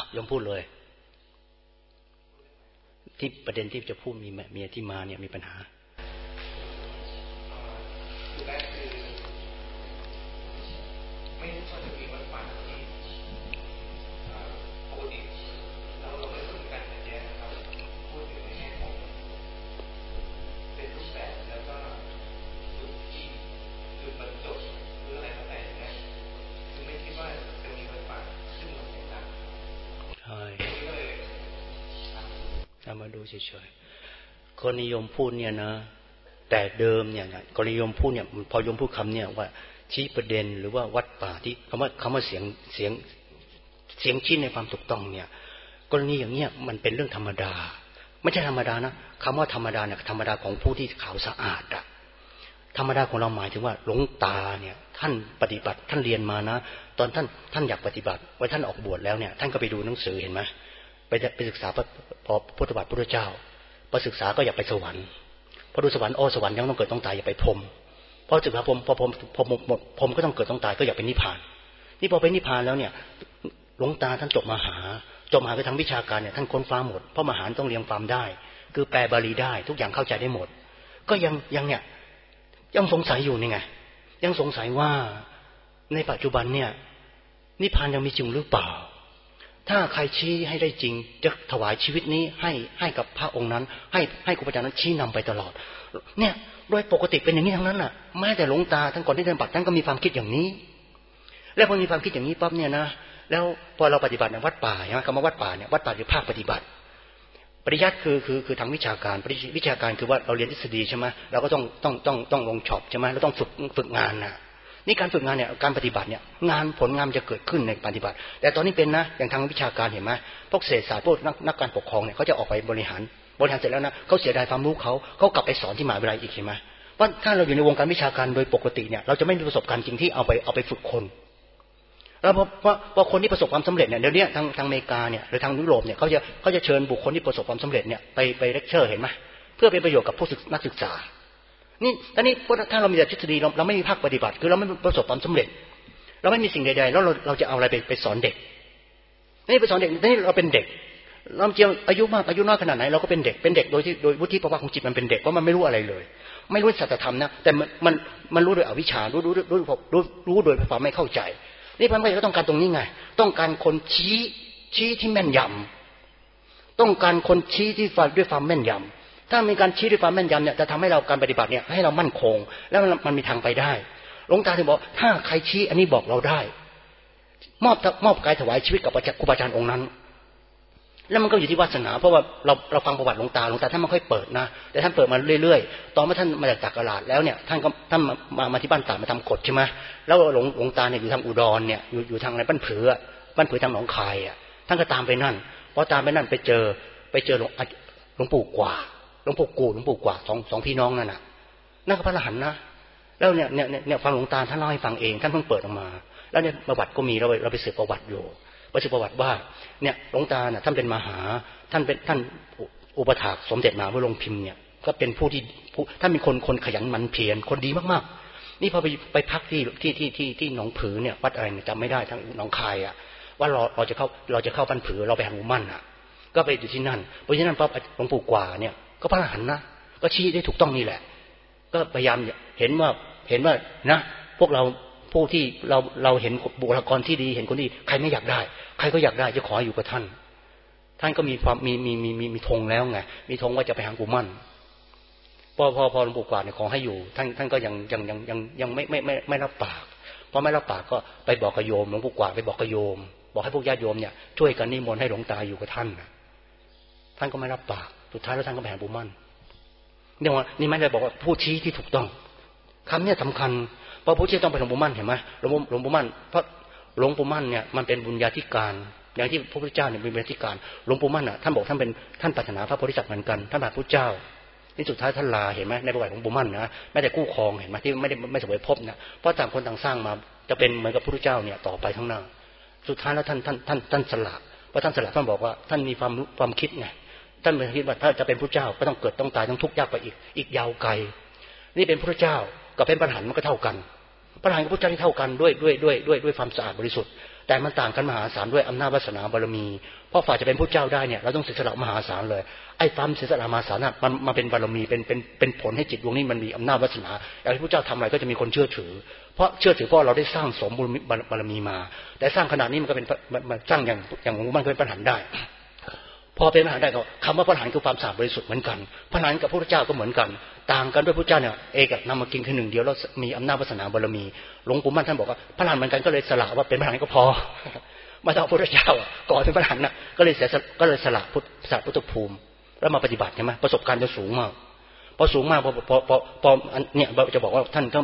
ยมพูดเลยที่ประเด็นที่จะพูดมีเมียที่มาเนี่ยมีปัญหาคือแรกคือไม่ควรจะมีวัดป่าที่ปกติเราไม่ต้องการขัดแย้งนะครับพูดถึงในแง่ของเป็นรูปแบบแล้วก็จุดที่จุดบรรจบหรืออะไรก็แต่เนี่ยคือไม่คิดว่าจะมีวัดป่าซึ่งมันแตกต่างใช่เอามาดูเฉยๆคนนิยมพูดเนี่ยนะแต่เดิมเนี่ยคนนิยมพูดเนี่ยพอโยมพูดคำเนี่ยว่าชี้ประเด็นหรือว่าวัดป่าที่คำว่าเสียงชี้ในความถูกต้องเนี่ยกรณีอย่างเนี้ยมันเป็นเรื่องธรรมดาไม่ใช่ธรรมดานะคำว่าธรรมดาเนี่ยธรรมดาของผู้ที่ขาวสะอาดอะธรรมดาของเราหมายถึงว่าหลวงตาเนี่ยท่านปฏิบัติท่านเรียนมานะตอนท่านอยากปฏิบัติไว้ท่านออกบวชแล้วเนี่ยท่านก็ไปดูหนังสือเห็นไหมไปศึกษาพอพุทธบาทพุทธเจ้าพอศึกษาก็อยากไปสวรรค์พอดูสวรรค์สวรรค์ยังต้องเกิดต้องตายอย่าไปพรหมพอศึกษาพรหมพรหมก็ต้องเกิดต้องตายก็อยากเป็นนิพพานนี่พอเป็นนิพพานแล้วเนี่ยหลวงตาท่านจบมหาไปทางวิชาการเนี่ยท่านค้นฟ้าหมดเพราะมหาต้องเรียงความได้คือแปลบาลีได้ทุกอย่างเข้าใจได้หมดก็ยังสงสัยอยู่นี่ไงยังสงสัยว่าในปัจจุบันเนี่ยนิพพานยังมีจริงหรือเปล่าถ้าใครชี้ให้ได้จริงจะถวายชีวิตนี้ให้กับพระองค์นั้นให้ครูบาอาจารย์นั้นชี้นำไปตลอดเนี่ยโดยปกติเป็นอย่างนี้ทั้งนั้นน่ะแม้แต่หลวงตาท่านก่อนที่ท่านปฏิบัติท่านก็มีความคิดอย่างนี้แล้วพอมีความคิดอย่างนี้ปั๊บเนี่ยนะแล้วพอเราปฏิบัติในวัดป่าใช่ไหมคำว่าวัดป่าเนี่ยวัดป่าคือภาคปฏิบัติปริยัติคือทางวิชาการวิชาการคือว่าเราเรียนทฤษฎีใช่ไหมเราก็ต้องลงช็อปใช่ไหมเราต้องฝึกงานนะนี่การฝึกงานเนี่ยการปฏิบัติเนี่ยผลงานจะเกิดขึ้นในปฏิบัติแต่ตอนนี้เป็นนะอย่างทางวิชาการเห็นไหมพวกเศรษฐศาสตร์พวกนักการปกครองเนี่ยเขาจะออกไปบริหารเสร็จแล้วนะเขาเสียดายความรู้เขากลับไปสอนที่มหาวิทยาลัยอีกเห็นไหมว่าถ้าเราอยู่ในวงการวิชาการโดยปกติเนี่ยเราจะไม่มีประสบการณ์จริงที่เอาไปฝึกคนแล้วพอคนที่ประสบความสำเร็จเนี่ยเดี๋ยวนี้ทางอเมริกาเนี่ยหรือทางยุโรปเนี่ยเขาจะเชิญบุคคลที่ประสบความสำเร็จเนี่ยไปเลคเชอร์เห็นไหมเพื่อเป็นประโยชน์กับผู้นักศึกษานี่ตอนนี้ถ้าเรามีแต่ทฤษฎีเราไม่มีภาคปฏิบัติคือเราไม่ประสบความสำเร็จเราไม่มีสิ่งใดๆแล้วเราจะเอาอะไรไปสอนเด็กนี่ไปสอนเด็กนี่เราเป็นเด็กเราเจียวอายุมากอายุน้อยขนาดไหนเราก็เป็นเด็กโดยวุฒิภาวะของจิตมันเป็นเด็กเพราะมันไม่รู้อะไรเลยไม่รู้สัจธรรมนะแต่มันรู้โดยอวิชชารู้โดยความไม่เข้าใจนี่พระพุทธเจ้าต้องการตรงนี้ไงต้องการคนชี้ที่แม่นยำต้องการคนชี้ที่ด้วยความแม่นยำถ้ามีการชี้ด้วยความแม่นยำเนี่ยจะทำให้เราการปฏิบัติเนี่ยให้เรามั่นคงแล้วมันมีทางไปได้หลวงตาถึงบอกถ้าใครชี้อันนี้บอกเราได้มอบกายถวายชีวิตกับครูบาอาจารย์องค์นั้นแล้วมันก็อยู่ที่วาสนาเพราะว่าเราฟังประวัติหลวงตาท่านไม่ค่อยเปิดนะแต่ท่านเปิดมาเรื่อยๆตอนเมื่อท่านมาจากจักรราชแล้วเนี่ยท่านมาที่บ้านตามาทำกฎใช่ไหมแล้วหลวงตาเนี่ยอยู่ทางอุดรเนี่ยอยู่ทางอะไรบ้านผือทางหนองคายอ่ะท่านก็ตามไปนั่นพอตามไปนั่นไปเจอหลวงปู่กว่าหลวงปู่กูหลวงปู่กว่าสองพี่น้องนั่นน่ะนั่นก็พระอรหันต์นะแล้วเนี่ยฟังหลวงตาท่านเล่าให้ฟังเองท่านเพิ่งเปิดออกมาแล้วเนี่ยประวัติก็มีเราไปสืบประวัติอยู่ประวัติว่าเนี่ยหลวงตาเนี่ยท่านเป็นมหาท่านอุปถากสมเด็จมหาวโรพิมพ์เนี่ยก็เป็นผู้ท่านเป็นคนขยันหมั่นเพียรคนดีมากๆนี่พอไปพักที่หนองผือเนี่ยวัดอะไรจำไม่ได้ทั้งหนองคายอ่ะว่าเราจะเข้าบ้านผือเราไปหาหมู่มั่นอ่ะก็ไปอยู่ที่นั่นเพราะฉะนั้นพอหลวงปู่กว่าเนี่ยก็พระอรหันต์นะก็ชี้ได้ถูกต้องนี่แหละก็พยายามเห็นว่านะพวกเราผู้ที่เราเห็นบุคลากรที่ดีเห็นคนดีใครไม่อยากได้ใครก็อยากได้จะขออยู่กับท่านก็มีความมีธงแล้วไงมีธงว่าจะไปหาปู่มั่นพอหลวงปู่กว่าเนี่ยขอให้อยู่ท่านก็ยังไม่รับปากพอไม่รับปากก็ไปบอกกับโยมหลวงปู่กว่าไปบอกกับโยมบอกให้พวกญาติโยมเนี่ยช่วยกันนิมนต์ให้หลวงตาอยู่กับท่านก็ไม่รับปากสุดท้ายแล้วท่านก็ไปหาปู่มั่นเนี่ยว่านี่ไม่ได้บอกว่าผู้ชี้ที่ถูกต้องคำนี้สำคัญเพราะผู้ชี้ต้องเป็นหลวงปู่มั่นเห็นไหมหลวงปู่มั่นเพราะหลวงปู่มั่นเนี่ยมันเป็นบุญญาธิการอย่างที่พระพุทธเจ้าเนี่ยเป็นบุญญาธิการหลวงปู่มั่นอ่ะท่านบอกท่านปรารถนาพระโพธิสัตว์เหมือนกันท่านบาทพุทธเจ้านี่สุดท้ายท่านลาเห็นไหมในประวัติของหลวงปู่มั่นนะแม้แต่กู้ครองเห็นไหมที่ไม่เสวยภพนะเพราะต่างคนต่างสร้างมาจะเป็นเหมือนกับพระพุทธเจ้าเนี่ยต่อไปข้างหน้าสุดท้ายแล้วท่านสละเพราะท่านสละท่านบอกว่าท่านมีความคิดไงท่านคิดว่าถ้าจะเป็นพระเจ้าก็ต้องเกิดต้องตายต้องทุกข์ยากไปอีกยาวไกลนี่เป็นพระเจ้ากับเป็นพระอรหันต์มันก็เท่ากันพระอรหันต์กับพระเจ้าที่เท่ากันด้วยความสะอาดบริสุทธิ์แแต่มันต่างกันมหาศาลด้วยอำนาจวาสนาบารมีเพราะฝ่ายจะเป็นพระเจ้าได้เนี่ยเราต้องเสียสละมหาศาลเลยไอ้ความเสียสละมหาศาลน่ะมันเป็นบารมีเป็นผลให้จิตดวงนี้มันมีอำนาจวาสนาอย่างที่พระเจ้าทำอะไรก็จะมีคนเชื่อถือเพราะเราได้สร้างสมบุญบารมีมาแต่สร้างขนาดนี้มันก็เป็นมันสร้างอย่างหลวงปู่มั่นก็เป็นปัญหาได้พอเป็นปัญหาได้ก็คำว่าพระอรหันต์คือความสะอาดบริสุทธิ์เหมือนกันพระอรหันต์กับพระพุทธเจ้าก็เหมือนกันต่างกันด้วยพระเจ้าเนี่ยเอกนามกินคือหนึ่งเดียวแล้วมีอำนาจวาสนาบารมีหลวงปู่มั่นท่านบอกว่าพระอรหันต์เหมือนกันก็เลยสละว่าเป็นพระอรหันต์ก็พอมาต้องพระพุทธเจ้าก่อนเป็นพระอรหันต์น่ะก็เลยสละพุทธภูมิแล้วมาปฏิบัติใช่ไหมประสบการณ์จะสูงมากพอสูงมากพอเนี่ยจะบอกว่าท่านก็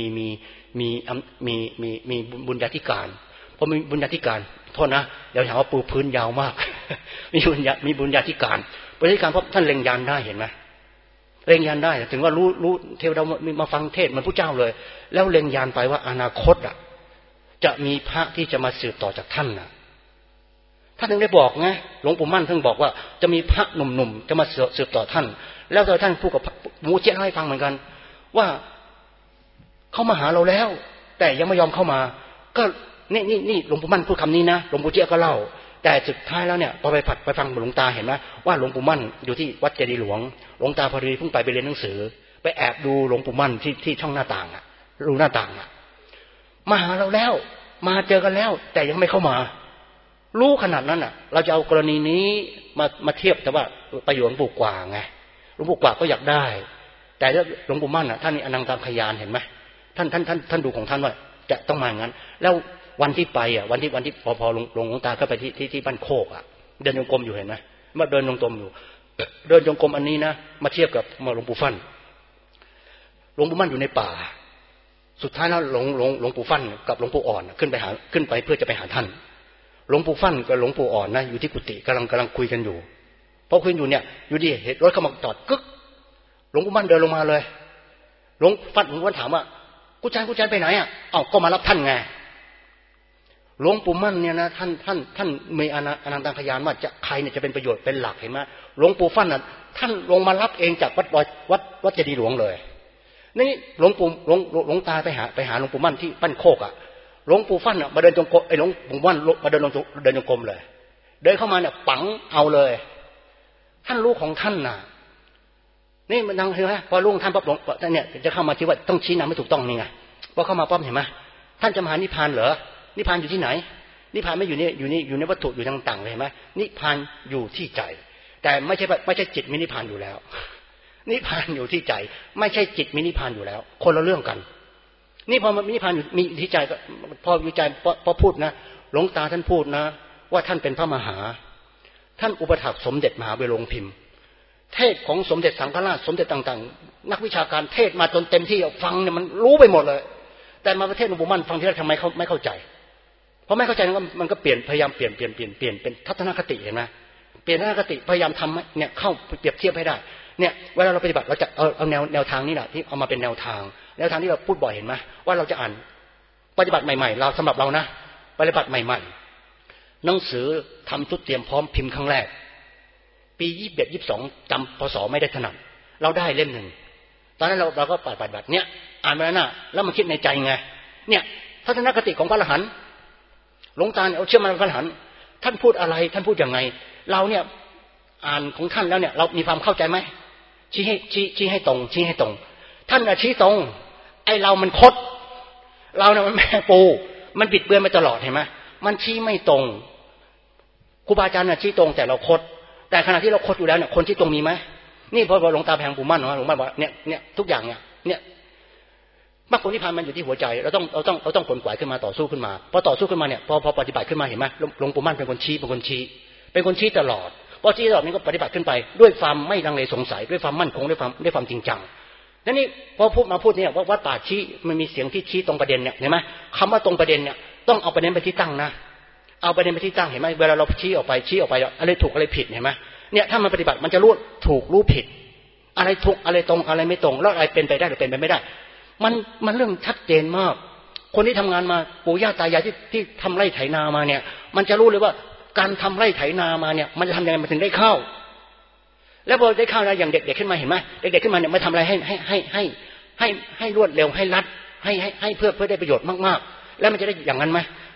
มีบุญญาธิการพอมีบุญญาธิการโทษนะเดี๋ยวถามว่าปูพื้นยาวมากมีบุญญาธิการเพราะท่านเล็งยานได้เห็นไหมเล็งยานได้ถึงว่ารู้เทวดามาฟังเทศน์มันผู้เจ้าเลยแล้วเล็งยานไปว่าอนาคตอ่ะจะมีพระที่จะมาสืบต่อจากท่านน่ะท่านถึงได้บอกไงหลวงปู่มั่นท่านบอกว่าจะมีพระหนุ่มๆจะมาสืบต่อท่านแล้วท่านพูดกับหมูเจี๊ยบให้ฟังเหมือนกันว่าเขามาหาเราแล้วแต่ยังไม่ยอมเข้ามาก็นี่หลวงปู่มั่นพูดคำนี้นะหลวงปู่เจี๊ยบก็เล่าแต่สุดท้ายแล้วเนี่ยพอไปฟังหลวงตาเห็นไหมว่าหลวงปู่มั่นอยู่ที่วัดเจดีย์หลวงหลวงตาพอดีเพิ่งไปเรียนหนังสือไปแอบดูหลวงปู่มั่นที่ช่องหน้าต่างอ่ะรูหน้าต่างอ่ะมาหาเราแล้วมาเจอกันแล้วแต่ยังไม่เข้ามารู้ขนาดนั้นอ่ะเราจะเอากรณีนี้มาเทียบแต่ว่าประโยชน์หลวงปู่กว่าไงหลวงปู่กว่าก็อยากได้แต่หลวงปู่มั่นอ่ะท่านนี่อนังตามขยานเห็นไหมท่านดูของท่านว่าจะต้องมาอย่างนั้นแล้ววันที่ไปอ่ะวันที่พอหลวงตาเข้าไปที่บ้านโคกอ่ะเดินจงกรมอยู่เห็นไหมมาเดินจงกรมอยู่เดินจงกรมอันนี้นะมาเทียบกับหลวงปู่ฟั่นหลวงปู่มั่นอยู่ในป่าสุดท้ายแล้วหลวงปู่ฟั่นกับหลวงปู่อ่อนขึ้นไปเพื่อจะไปหาท่านหลวงปู่ฟั่นกับหลวงปู่อ่อนนะอยู่ที่กุฏิกำลังคุยกันอยู่พอคุยอยู่เนี่ยอยู่ดีเห็นรถเข้ามาจอดกึกหลวงปู่มั่นเดินลงมาเลยหลวงฟั่นถามว่ากุญแจไปไหนอ่ะเอ้าก็มารับท่านไงหลวงปู่มั่นเนี่ยนะท่านมีอนันตพยานว่าจะใครเนี่ยจะเป็นประโยชน์เป็นหลักเห็นไหมหลวงปู่ฟั่นน่ะท่านลงมารับเองจากวัดเจดีย์หลวงเลยนี่หลวงตาไปหาหลวงปู่มั่นที่ปั้นโคกอ่ะหลวงปู่ฟั่นอ่ะมาเดินจงกรมหลวงปู่มั่นมาเดินจงกรมเลยเดินเข้ามาเนี่ยปังเอาเลยท่านรู้ของท่านน่ะนี่มันดังเห็นไหมพอลุงท่านปั๊บหลวงเนี่ยจะเข้ามาที่ว่าต้องชี้นำไม่ถูกต้องนี่ไงพอเข้ามาปั๊บเห็นไหมท่านจะมาหานิพพานเหรอนิพพานอยู่ที่ไหนนิพพานไม่อยู่นี่อยู่ในวัตถุอยู่ต่างๆเลยเห็นไหมนิพพานอยู่ที่ใจแต่ไม่ใช่จิตมีนิพพานอยู่แล้วนิพพานอยู่ที่ใจไม่ใช่จิตมีนิพพานอยู่แล้วคนละเรื่องกันนี่พอมีนิพพานอยู่มีที่ใจก็พอวิจัยพอพูดนะหลวงตาท่านพูดนะว่าท่านเป็นพระมหาท่านอุปถัมภ์สมเด็จมหาเวโรงพิมพ์เทศของสมเด็จสังฆราชสมเด็จต่างๆนักวิชาการเทศมาจนเต็มที่ฟังเนี่ยมันรู้ไปหมดเลยแต่มาประเทศหลวงปู่มั่นฟังที่แรกทำไมเขาไม่เข้าใจเพราะไม่เข้าใจมันก็พยายามเปลี่ยนเป็นทัศนคติเห็นไหมเปลี่ยนทัศนคติพยายามทำเนี่ยเข้าเปรียบเทียบให้ได้เนี่ยเวลาเราปฏิบัติเราจะเอาแนวทางนี้แหละที่เอามาเป็นแนวทางที่เราพูดบ่อยเห็นไหมว่าเราจะอ่านปฏิบัติใหม่ๆเราสำหรับเรานะปฏิบัติใหม่ๆหนังสือทำชุดเตรียมพร้อมพิมพ์ครั้งแรกปี21-22จำพศไม่ได้ถนัดเราได้เล่มหนึ่งตอนนั้นเราก็ปฏิบัติเนี่ยอ่านไปแล้วนะแล้วมันคิดในใจไงเนี่ยทัศนคติของพระอรหันต์หลวงตาเอาเชื่อมันพระอรหันต์ท่านพูดอะไรท่านพูดยังไงเราเนี่ยอ่านของท่านแล้วเนี่ยเรามีความเข้าใจไหมชี้ให้ตรงท่านชี้ตรงไอเรามันคดเราเนี่ยมันแม่ปูมันบิดเบือนมาตลอดเห็นไหมมันชี้ไม่ตรงครูบาอาจารย์น่ะชี้ตรงแต่เราคดแต่ขณะที่เราคดอยู่แล้วเนี่ยคนที่ตรงมีไหมนี่พอหลวงตาแพงปู่มั่นหลวงพ่อบอกเนี่ยทุกอย่างเนี่ยมรรคผลนิพพานมันอยู่ที่หัวใจเราต้องขนขวายขึ้นมาต่อสู้ขึ้นมาพอต่อสู้ขึ้นมาเนี่ยพอปฏิบัติขึ้นมาเห็นไหมหลวงปู่มั่นเป็นคนชี้ตลอดพอชี้ตลอดนี้ก็ปฏิบัติขึ้นไปด้วยความไม่ลังเลสงสัยด้วยความมั่นคงด้วยความจริงจังนั่นนี่พอพูดเนี่ยว่าวัดป่าชี้มันมีเสียงที่ชี้ตรงประเด็นเนี่ยเห็นไหมคำว่าตรงประเด็นเนี่ยต้องเอาประเด็นไปที่ตั้งนะเอาประเด็นไปที่ตั้งเห็นไหมเวลาเราชี้ออกไปอะไรถูกอะไรผิดเห็นไหมเนี่ยถ้ามันปฏิบัติมันจะรู้ถูกรู้ผิดอะไรถูกอะไรตรงอะไรไม่ตรงแล้วอะไรเป็นไปได้หรือเป็นไปไม่ได้มันเรื่องชัดเจนมากคนที่ทำงานมาปู่ย่าตายายที่ทำไร่ไถนามาเนี่ยมันจะรู้เลยว่าการทำไร่ไถนามาเนี่ยมันจะทำยังไงมันถึงได้ข้าวแล้วพอได้ข้าวแล้วอย่างเด็กๆขึ้นมาเห็นไหมเด็กๆขึ้นมาเนี่ยมาทำอะไรให้รวดเร็วให้รัดให้เพื่อได้ประโยชน์มากๆแล้วมันจะได้อย่างนั้นไหม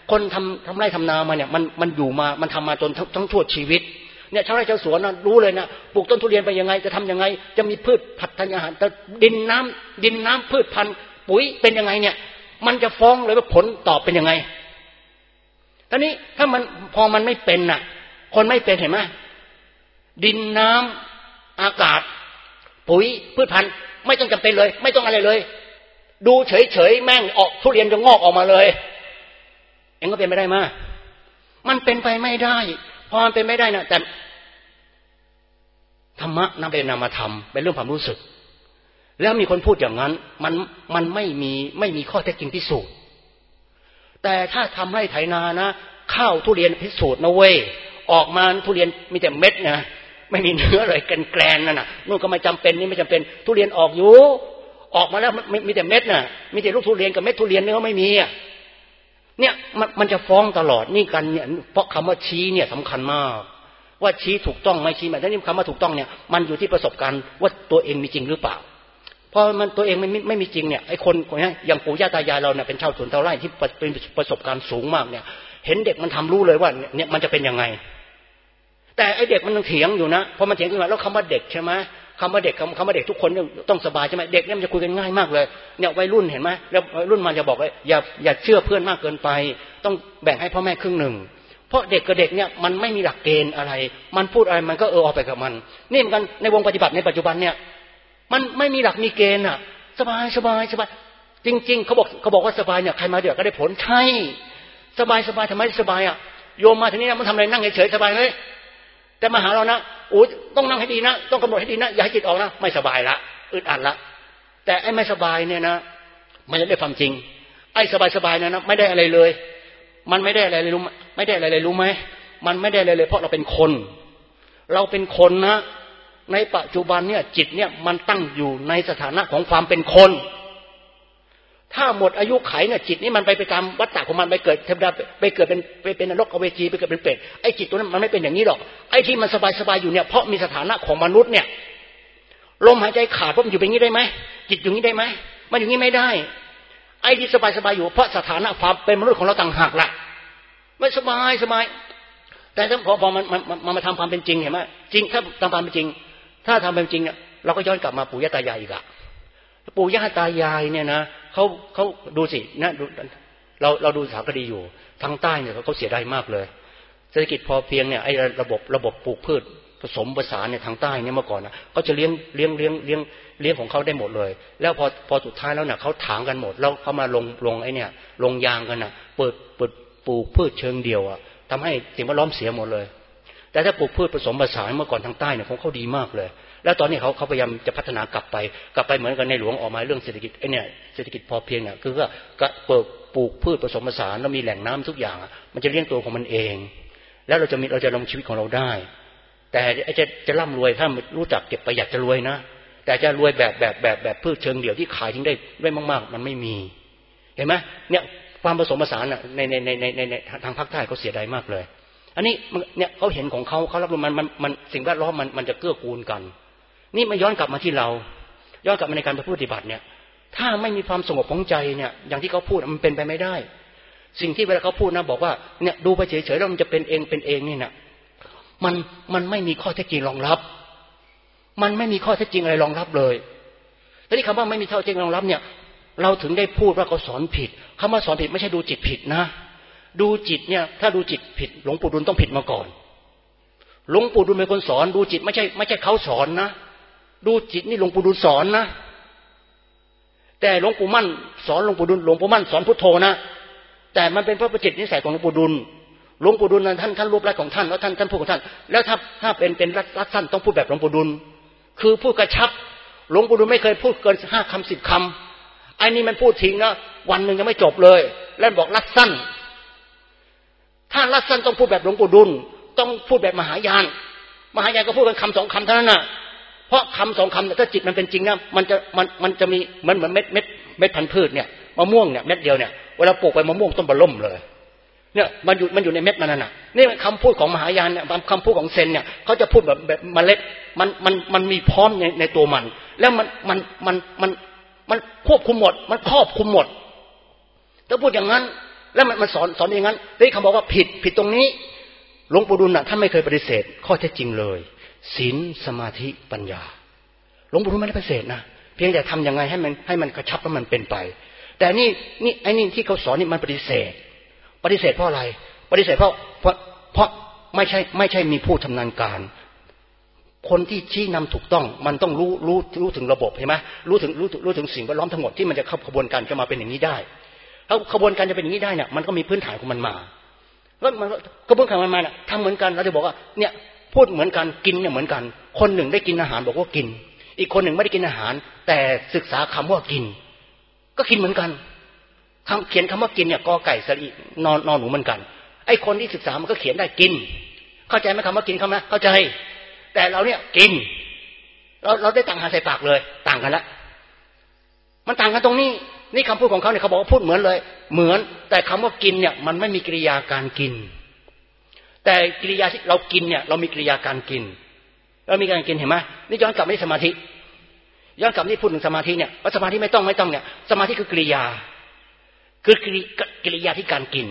คนทำไร่ทำนามาเนี่ยมันอยู่มามันทำมาจนทั้งชั่วชีวิตเนี่ยชาวไร่ชาวสวนนะรู้เลยนะปลูกต้นทุเรียนไปยังไงจะทำยังไงจะมีพืชผักธัญญาหารแต่ดินน้ำพืชพันธุ์ปุ๋ยเป็นยังไงเนี่ยมันจะฟ้องเลยว่าผลตอบเป็นยังไงตอนนี้ถ้ามันพอมันไม่เป็นน่ะคนไม่เป็นเห็นไหมดินน้ำอากาศปุ๋ยพืชพันธุ์ไม่ต้องจำเป็นเลยไม่ต้องอะไรเลยดูเฉยๆแม่งออกทุเรียนจะงอกออกมาเลยเองก็เป็นไปได้มามันเป็นไปไม่ได้พอมันเป็นไม่ได้นะแต่ธรรมะนำเป็นนามธรรมเป็นเรื่องความรู้สึกแล้วมีคนพูดอย่างนั้นมันไม่มีข้อเท็จจริงพิสูจน์แต่ถ้าทำให้ไถนานะข้าวทุเรียนพิสูจน์นะเว้ยออกมาทุเรียนมีแต่เม็ดนะไม่มีเนื้อเลยแกลนนั่นน่ะนู่นก็ไม่จำเป็นนี่ไม่จำเป็นทุเรียนออกอยู่ออกมาแล้วมีแต่เม็ดน่ะมีแต่ลูกทุเรียนกับเม็ดทุเรียนเนื้อไม่มีอ่ะเนี่ยมันจะฟ้องตลอดนี่กันเนี่ยเพราะคำว่าชี้เนี่ยสำคัญมากว่าชี้ถูกต้องไม่ชี้ไม่ถ้านี่คำว่าถูกต้องเนี่ยมันอยู่ที่ประสบการณ์ว่าตัวเองมีจริงหรือเปล่าพอมันตัวเองไม่มีจริงเนี่ยไอ้คนนี้อย่างปู่ย่าตายายเราเนี่ยเป็นชาวสวนชาวไร่ที่เป็นประสบการณ์สูงมากเนี่ยเห็นเด็กมันทำรู้เลยว่าเนี่ยมันจะเป็นยังไงแต่ไอ้เด็กมันยังเถียงอยู่นะพอมันเถียงขึ้นมาแล้วคำว่าเด็กใช่ไหมคำว่าเด็กทุกคนต้องสบายใช่ไหมเด็กเนี่ยมันจะคุยกันง่ายมากเลยเนี่ยวัยรุ่นเห็นไหมแล้ววัยรุ่นมันจะบอกว่าอย่าเชื่อเพื่อนมากเกินไปต้องแบ่งให้พ่อแม่ครึ่งหนึ่งเพราะเด็กกับเด็กเนี่ยมันไม่มีหลักเกณฑ์อะไรมันพูดอะไรมันก็ออกไปกับมันนี่เหมือนกันในวงปฏิบัติในปัจจุบันเนี่ยมันไม่มีหลักมีเกณฑ์อ่ะสบายจริงๆเขาบอกว่าสบายเนี่ยใครมาเดี๋ยวก็ได้ผลใช่สบายทำไมสบายอ่ะโยมมาทีนี้มันทำอะไรนั่งเฉยๆสบายเลยแต่มาหาเรานะโอ้ต้องนั่งให้ดีนะต้องกำหนดให้ดีนะอย่าให้จิตออกนะไม่สบายละอึดอัดละแต่ไอ้ไม่สบายเนี่ยนะมันจะได้ความจริงไอ้สบายเนี่ยนะไม่ได้อะไรเลยมันไม่ได้อะไรเลยรู้ไม่ได้อะไรเลยรู้ไหมมันไม่ได้อะไรเลยเพราะเราเป็นคนนะในปัจจุบันเนี่ยจิตเนี่ยมันตั้งอยู่ในสถานะของความเป็นคนถ้าหมดอายุไขเนี่ยจิตนี่มันไปตามวัฏฏะของมันไปเกิดเทวดาไปเกิดเป็นนรกอเวจีไปเกิดเป็นเปรตไอ้จิตตัวนั้นมันไม่เป็นอย่างนี้หรอกไอ้ที่มันสบายอยู่เนี่ยเพราะมีสถานะของมนุษย์เนี่ยลมหายใจขาดเพราะมันอยู่เป็นอย่างนี้ได้ไหมจิตอยู่อย่างนี้ได้ไหมมันอย่างนี้ไม่ได้ไอ้ที่สบายอยู่เพราะสถานะความเป็นมนุษย์ของเราต่างหากล่ะไม่สบายแต่ถ้าพอมันมาทำความเป็นจริงเห็นไหมจริงถ้าทำความเป็นจริงถ้าทำเป็นจริงเนี่ยเราก็ย้อนกลับมาปู่ย่าตายายอีกอะปู่ย่าตายายเนี่ยนะเขาดูสินะเราดูสารคดีอยู่ทางใต้เนี่ยเขาเสียดายมากเลยเศรษฐกิจพอเพียงเนี่ยไอ้ระบบปลูกพืชผสมผสานเนี่ยทางใต้เนี่ยเมื่อก่อนนะเขาจะเลี้ยงของเขาได้หมดเลยแล้วพอสุดท้ายแล้วเนี่ยเขาถางกันหมดแล้วเขามาลงไอ้เนี่ยลงยางกันนะเปิดปลูกพืชเชิงเดียวอ่ะทำให้สิ่งแวดล้อมเสียหมดเลยแต่ถ้าปลูกพืชผสมผสานเมื่อก่อนทางใต้เนี่ยของเขาดีมากเลยแล้วตอนนี้เขาพยายามจะพัฒนากลับไปเหมือนกันในหลวงออกมาเรื่องเศรษฐกิจไอ้เนี่ยเศรษฐกิจพอเพียงเนี่ยคือว่าปลูกพืชผสมผสานแล้วมีแหล่งน้ำทุกอย่างมันจะเลี้ยงตัวของมันเองแล้วเราจะดำรงชีวิตของเราได้แต่จะร่ำรวยถ้ารู้จักเก็บประหยัดจะรวยนะแต่จะรวยแบบพืชเชิงเดี่ยวที่ขายทิ้งได้มากๆมันไม่มีเห็นไหมเนี่ยความผสมผสานในทางภาคใต้เขาเสียดายมากเลยอันนี้เนี่ยเขาเห็นของเขารับรู้มันสิ่งแวดล้อมมันจะเกื้อกูลกันนี่มาย้อนกลับมาที่เราย้อนกลับมาในการปฏิบัติเนี่ยถ้าไม่มีความสงบของใจเนี่ยอย่างที่เขาพูดมันเป็นไปไม่ได้สิ่งที่เวลาเขาพูดนะบอกว่าเนี่ยดูไปเฉยๆแล้วมันจะเป็นเองนี่นะมันไม่มีข้อเท็จจริงรองรับมันไม่มีข้อเท็จจริงอะไรรองรับเลยแต่ที่คำว่าไม่มีข้อเท็จจริงรองรับเนี่ยเราถึงได้พูดว่าเขาสอนผิดคำว่าสอนผิดไม่ใช่ดูจิตผิดนะดูจิตเนี่ยถ้าดูจิตผิดหลวงปู่ดุลต้องผิดมาก่อนหลวงปู่ดุลเป็นคนสอนดูจิตไม่ใช่เขาสอนนะดูจิตนี่หลวงปู่ดุลสอนนะแต่หลวงปู่มั่นสอนหลวงปู่ดุลหลวงปู่มั่นสอนพุทโธนะแต่มันเป็นเพราะจิตนิสัยของหลวงปู่ดุลหลวงปู่ดุลนั้นท่านรูปลักษณ์ของท่านแล้วท่านพูดของท่านแล้วถ้าเป็นรัดสั้นต้องพูดแบบหลวงปู่ดุลคือพูดกระชับหลวงปู่ดุลไม่เคยพูดเกิน5 คำ 10 คำไอ้นี่มันพูดทิ้งนะวันนึงยังไม่จบเลยแล้วบอกรัดสั้นถ้ารัดสั้นต้องพูดแบบหลวงปู่ดุลต้องพูดแบบมหายานก็พูดกันคำ 2 คำเท่านั้นน่ะเพราะคำ 2 คำถ้าจิตมันเป็นจริงนะมันจะมีเหมือนเม็ดพันธุ์พืชเนี่ยมะม่วงเนี่ยเม็ดเดียวเนี่ยเวลาปลูกไปมะม่วงต้นบะล่มเลยเนี่ยมันอยู่ในเม็ดมันน่ะนี่คำพูดของมหายานเนี่ยคำพูดของเซนเนี่ยเขาจะพูดแบบเมล็ดมันมีพร้อมในตัวมันแล้วมันควบคุมหมดมันครอบคุมหมดถ้าพูดอย่างนั้นแล้วมันสอนอย่างนั้นที่เขาบอกว่าผิดตรงนี้หลวงปู่ดุลน่ะท่านไม่เคยปฏิเสธข้อเท็จจริงเลยศีลสมาธิปัญญาหลวงปู่ดุลไม่ได้ปฏิเสธนะเพียงแต่ทำยังไงให้มันกระชับแล้วมันเป็นไปแต่นี่ไอ้นี่ที่เขาสอนนี่มันปฏิเสธเพราะอะไรปฏิเสธเพราะไม่ใช่มีผู้ชำนาญการคนที่ชี้นำถูกต้องมันต้องรู้ถึงระบบใช่ไหมรู้ถึงสิ่งแวดล้อมทั้งหมดที่มันจะเข้าขบวนการจะมาเป็นอย่างนี้ได้แล้วขบวนการจะเป็นอย่างนี้ได้เนี่ยมันก็มีพื้นฐานของมันมาแล้วมันกระบวนการมันมาเนี่ยทำเหมือนกันเราจะบอกว่าเนี่ยพูดเหมือนกันกินเนี่ยเหมือนกันคนหนึ่งได้กินอาหารบอกว่ากินอีกคนหนึ่งไม่ได้กินอาหารแต่ศึกษาคำว่ากินก็กินเหมือนกันเขียนคำว่ากินเนี่ยกอไก่สระอีนอนหนูเหมือนกันไอ้คนที่ศึกษามันก็เขียนได้กินเข้าใจไหมคำว่ากินเขาไหมเข้าใจแต่เราเนี่ยกินเราได้ต่างหาใส่ปากเลยต่างกันละมันต่างกันตรงนี้นี่คำพูดของเขาเนี่ยเขาบอกว่าพูดเหมือนเลยเหมือนแต่คำว่ากินเนี่ยมันไม่มีกริยาการกินแต่กริยาที่เรากินเนี่ยเรามีกริยาการกินเรามีการกินเห็นไหมนี่ย้อนกลับไปที่สมาธิย้อนกลับที่พูดถึงสมาธิเนี่ยว่าสมาธิไม่ต้องเนี่ยสมาธิคือกริยาคือกริยาที่การกิน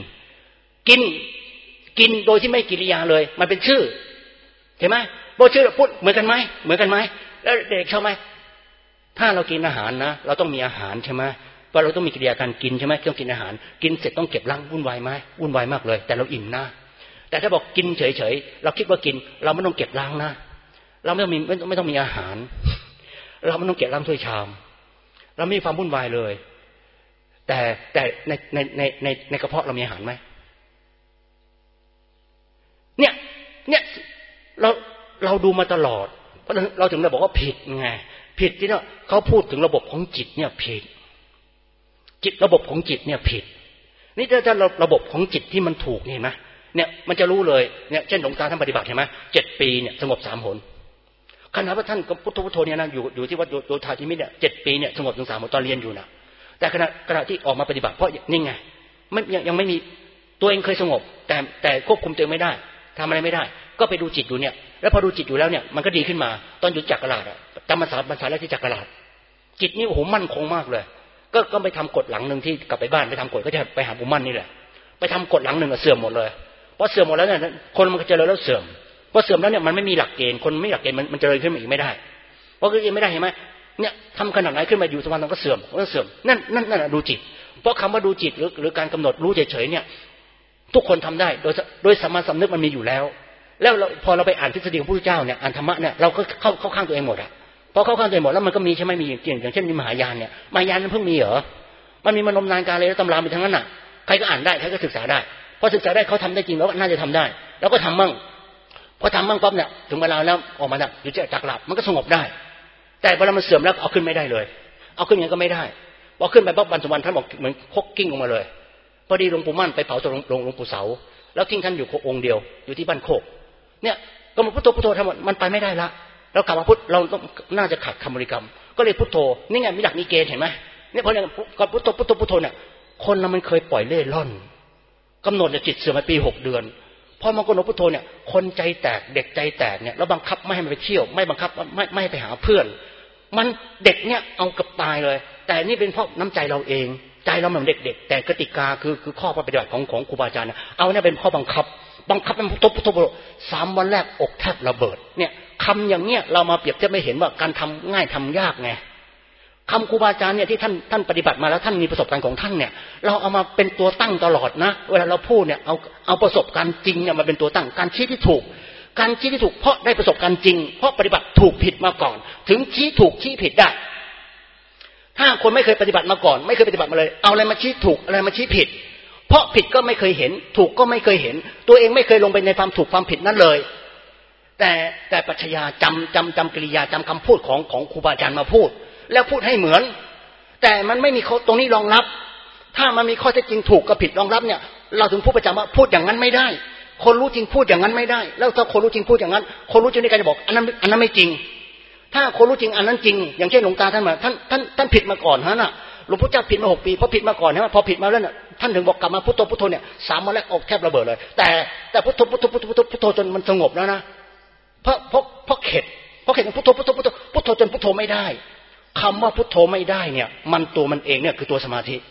โดยที่ไม่กิริยาเลยมันเป็นชื่อเห็นไหมโบชื่อพูดเหมือนกันไหมแล้วเด็กชอบไหมถ้าเรากินอาหารนะเราต้องมีอาหารใช่ไหมว่าเราต้องมีกิริยาการกินใช่ไหมต้องกินอาหารกินเสร็จต้องเก็บล้างวุ่นวายไหมวุ่นวายมากเลยแต่เราอิ่มนะแต่ถ้าบอกกินเฉยๆเราคิดว่ากินเราไม่ต้องเก็บล้างนะเราไม่ต้องมีอาหารเราไม่ต้องเก็บล้างถ้วยชามเราไม่มีความวุ่นวายเลยแต่ในกระเพาะเรามีอาหารไหมเนี่ยเราดูมาตลอดเพราะเราถึงได้บอกว่าผิดไงผิดที่เนี่ยเขาพูดถึงระบบของจิตเนี่ยผิดระบบของจิตเนี่ยผิดนี่ถ้าระบบของจิตที่มันถูกเห็นไหมเนี่ยมันจะรู้เลยเนี่ยเช่นหลวงตาท่านปฏิบัติเห็นไหม7 ปีเนี่ยสงบ3 หนขณะว่าท่านพุทโธเนี่ยนะอยู่ที่วัดโยธาธิมิตรเนี่ย7 ปีเนี่ยสงบถึง3 หนตอนเรียนอยู่นะแต่ขณะที่ออกมาปฏิบัติเพราะนี่ไงยังไม่มีตัวเองเคยสงบแต่ควบคุมตัวเองไม่ได้ทำอะไรไม่ได้ก็ไปดูจิตอยู่เนี่ยแล้วพอดูจิตอยู่แล้วเนี่ยมันก็ดีขึ้นมาตอนอยู่จักรราชจำพรรษาแรกที่จักรราชจิตนี่โอ้โหมั่นคงมากเลยก็ไปทำกฎหลังหนึ่งที่กลับไปบ้านไปทำกฎก็จะไปหาบุญมั่นนี่แหละไปทำกฎหลังหนึ่งเสื่อมหมดเลยเพราะเสื่อมหมดแล้วเนี่ยคนมันก็เจริญแล้วเสื่อมพอเสื่อมแล้วเนี่ยมันไม่มีหลักเกณฑ์คนไม่หลักเกณฑ์มันเจริญขึ้นมาอีกไม่ได้เพราะคือไม่ได้เห็นไหมเนี่ยทำขนาดไหนขึ้นมาอยู่สักวันนึงก็เสื่อมนั่นดูจิตเพราะคำว่าดูจิตหรือการกำหนดรู้เฉยๆเนี่ยทุกคนทำได้โดยสัมมาสัมนึกมันมีอยู่แล้วพอเราไปอ่านทฤษฎีของพระพุทธเจ้าเนี่ยอ่านธรรมะเนี่ยเราก็เข้าข้างตัวเองหมดอ่ะพอเข้าข้างตัวเองหมดแล้วมันก็มีใช่ไหมมีอย่างเช่นมีมหายานเนี่ยมหายานมันเพิ่งมีเหรอมันมีมานมนานการเลยแล้วตำราไปทั้งนั้นน่ะใครก็อ่านได้ใครก็ศึกษาได้พอศึกษาได้เขาทำได้จริงแล้วน่าจะทำได้แล้วก็ทำมั่งพอทำมั่งปั๊บเนี่ยถึงเวลาแล้วออกมาเนี่ยหรือจะจักหลับมันก็สงบได้แต่เวลามันเสื่อมแล้วเอาขึ้นไม่ได้เลยเอาขึ้นอย่างก็ไม่ได้พอขึ้นไปปั๊บวันสองวันท่านบอกเหมือนคกกิ้งลงมาเลยพอดีหลวงปู่มั่นไปเผาตัวหลวงปู่เสาแล้วทิ้งท่านอยู่องค์เดียวอยู่ที่บ้านโคกเนี่ยก็มาพุทโธทั้งหมดมันไปไม่ได้ละเรากลับมาพุทเราต้องน่าจะขัดคำบริกรรมก็เลยพุทโธนี่ไงมีหลักมีเกณฑ์เห็นไหมเนี่ยพอเนี่ยก็พุทโธเนี่ยคนเรามันเคยปล่อยเล่ร่อนกำหนดเนี่ยจิตเสื่อมมาปี 6 เดือนพอมากำหนดพุทโธเนี่ยคนใจแตกเด็กใจแตกเนี่ยแล้วบังคับไม่ให้มันไปเที่ยวไม่บังคับไม่ให้ไปหาเพื่อนมันเด็กเนี่ยเอากับตายเลยแต่นี่เป็นเพราะน้ำใจเราเองใจเราเหมือนเด็กๆแต่กติกาคือข้อปฏิบัติของครูบาอาจารย์เอาเนี่ยเป็นข้อบังคับมันพุทโธ3 วันแรกอกแทบระเบิดเนี่ยคำอย่างเนี้ยเรามาเปรียบเทียบไม่เห็นว่าการทำง่ายทำยากไงคำครูบาอาจารย์เนี่ยที่ท่านปฏิบัติมาแล้วท่านมีประสบการณ์ของท่านเนี่ยเราเอามาเป็นตัวตั้งตลอดนะเวลาเราพูดเนี่ยเอาประสบการณ์จริงเนี่ยมาเป็นตัวตั้งการชี้ที่ถูกเพราะได้ประสบการณ์จริงเพราะปฏิบัติถูกผิดมาก่อนถึงชี้ถูกชี้ผิดได้ถ้าคนไม่เคยปฏิบัติมาก่อนไม่เคยปฏิบัติมาเลยเอาอะไรมาชี้ถูกอะไรมาชี้ผิดเพราะผิดก็ไม่เคยเห็นถูกก็ไม่เคยเห็นตัวเองไม่เคยลงไปในความถูกความผิดนั่นเลยแต่ปัจฉญาจำกริยาจำคำพูดของครูบาอาจารย์มาพูดแล้วพูดให้เหมือนแต่มันไม่มีตรงนี้รองรับถ้ามันมีข้อเท็จจริงถูกกับผิดรองรับเนี่ยเราถึงพูดประจำว่าพูดอย่างนั้นไม่ได้คนรู้จริงพูดอย่างนั้นไม่ได้แล้วถ้าคนรู้จริงพูดอย่างนั้นคนรู้จริงในการจะบอกอันนั้นไม่จริงถ้าคนรู้จริงอันนั้นจริงอย่างเช่นหลวงตาท่านมาท่านผิดมาก่อนฮะน่ะหลวงพ่อเจ้าผิดมา6 ปีเพราะผิดมาก่อนใช่ไหมพอผิดมาแล้วเนี่ยท่านถึงบอกกลับมาพุทโธเนี่ย3 วันแรกออกแทบระเบิดเลยแต่พุทโธจนมันสงบแล้วนะเพราะเข็ดพุทโธจนพุทโธไม่ได้คำว่าพุทโธไม่ได้เนี่ยมันตัวมันเองเนี่ยคือตัวสมาธิ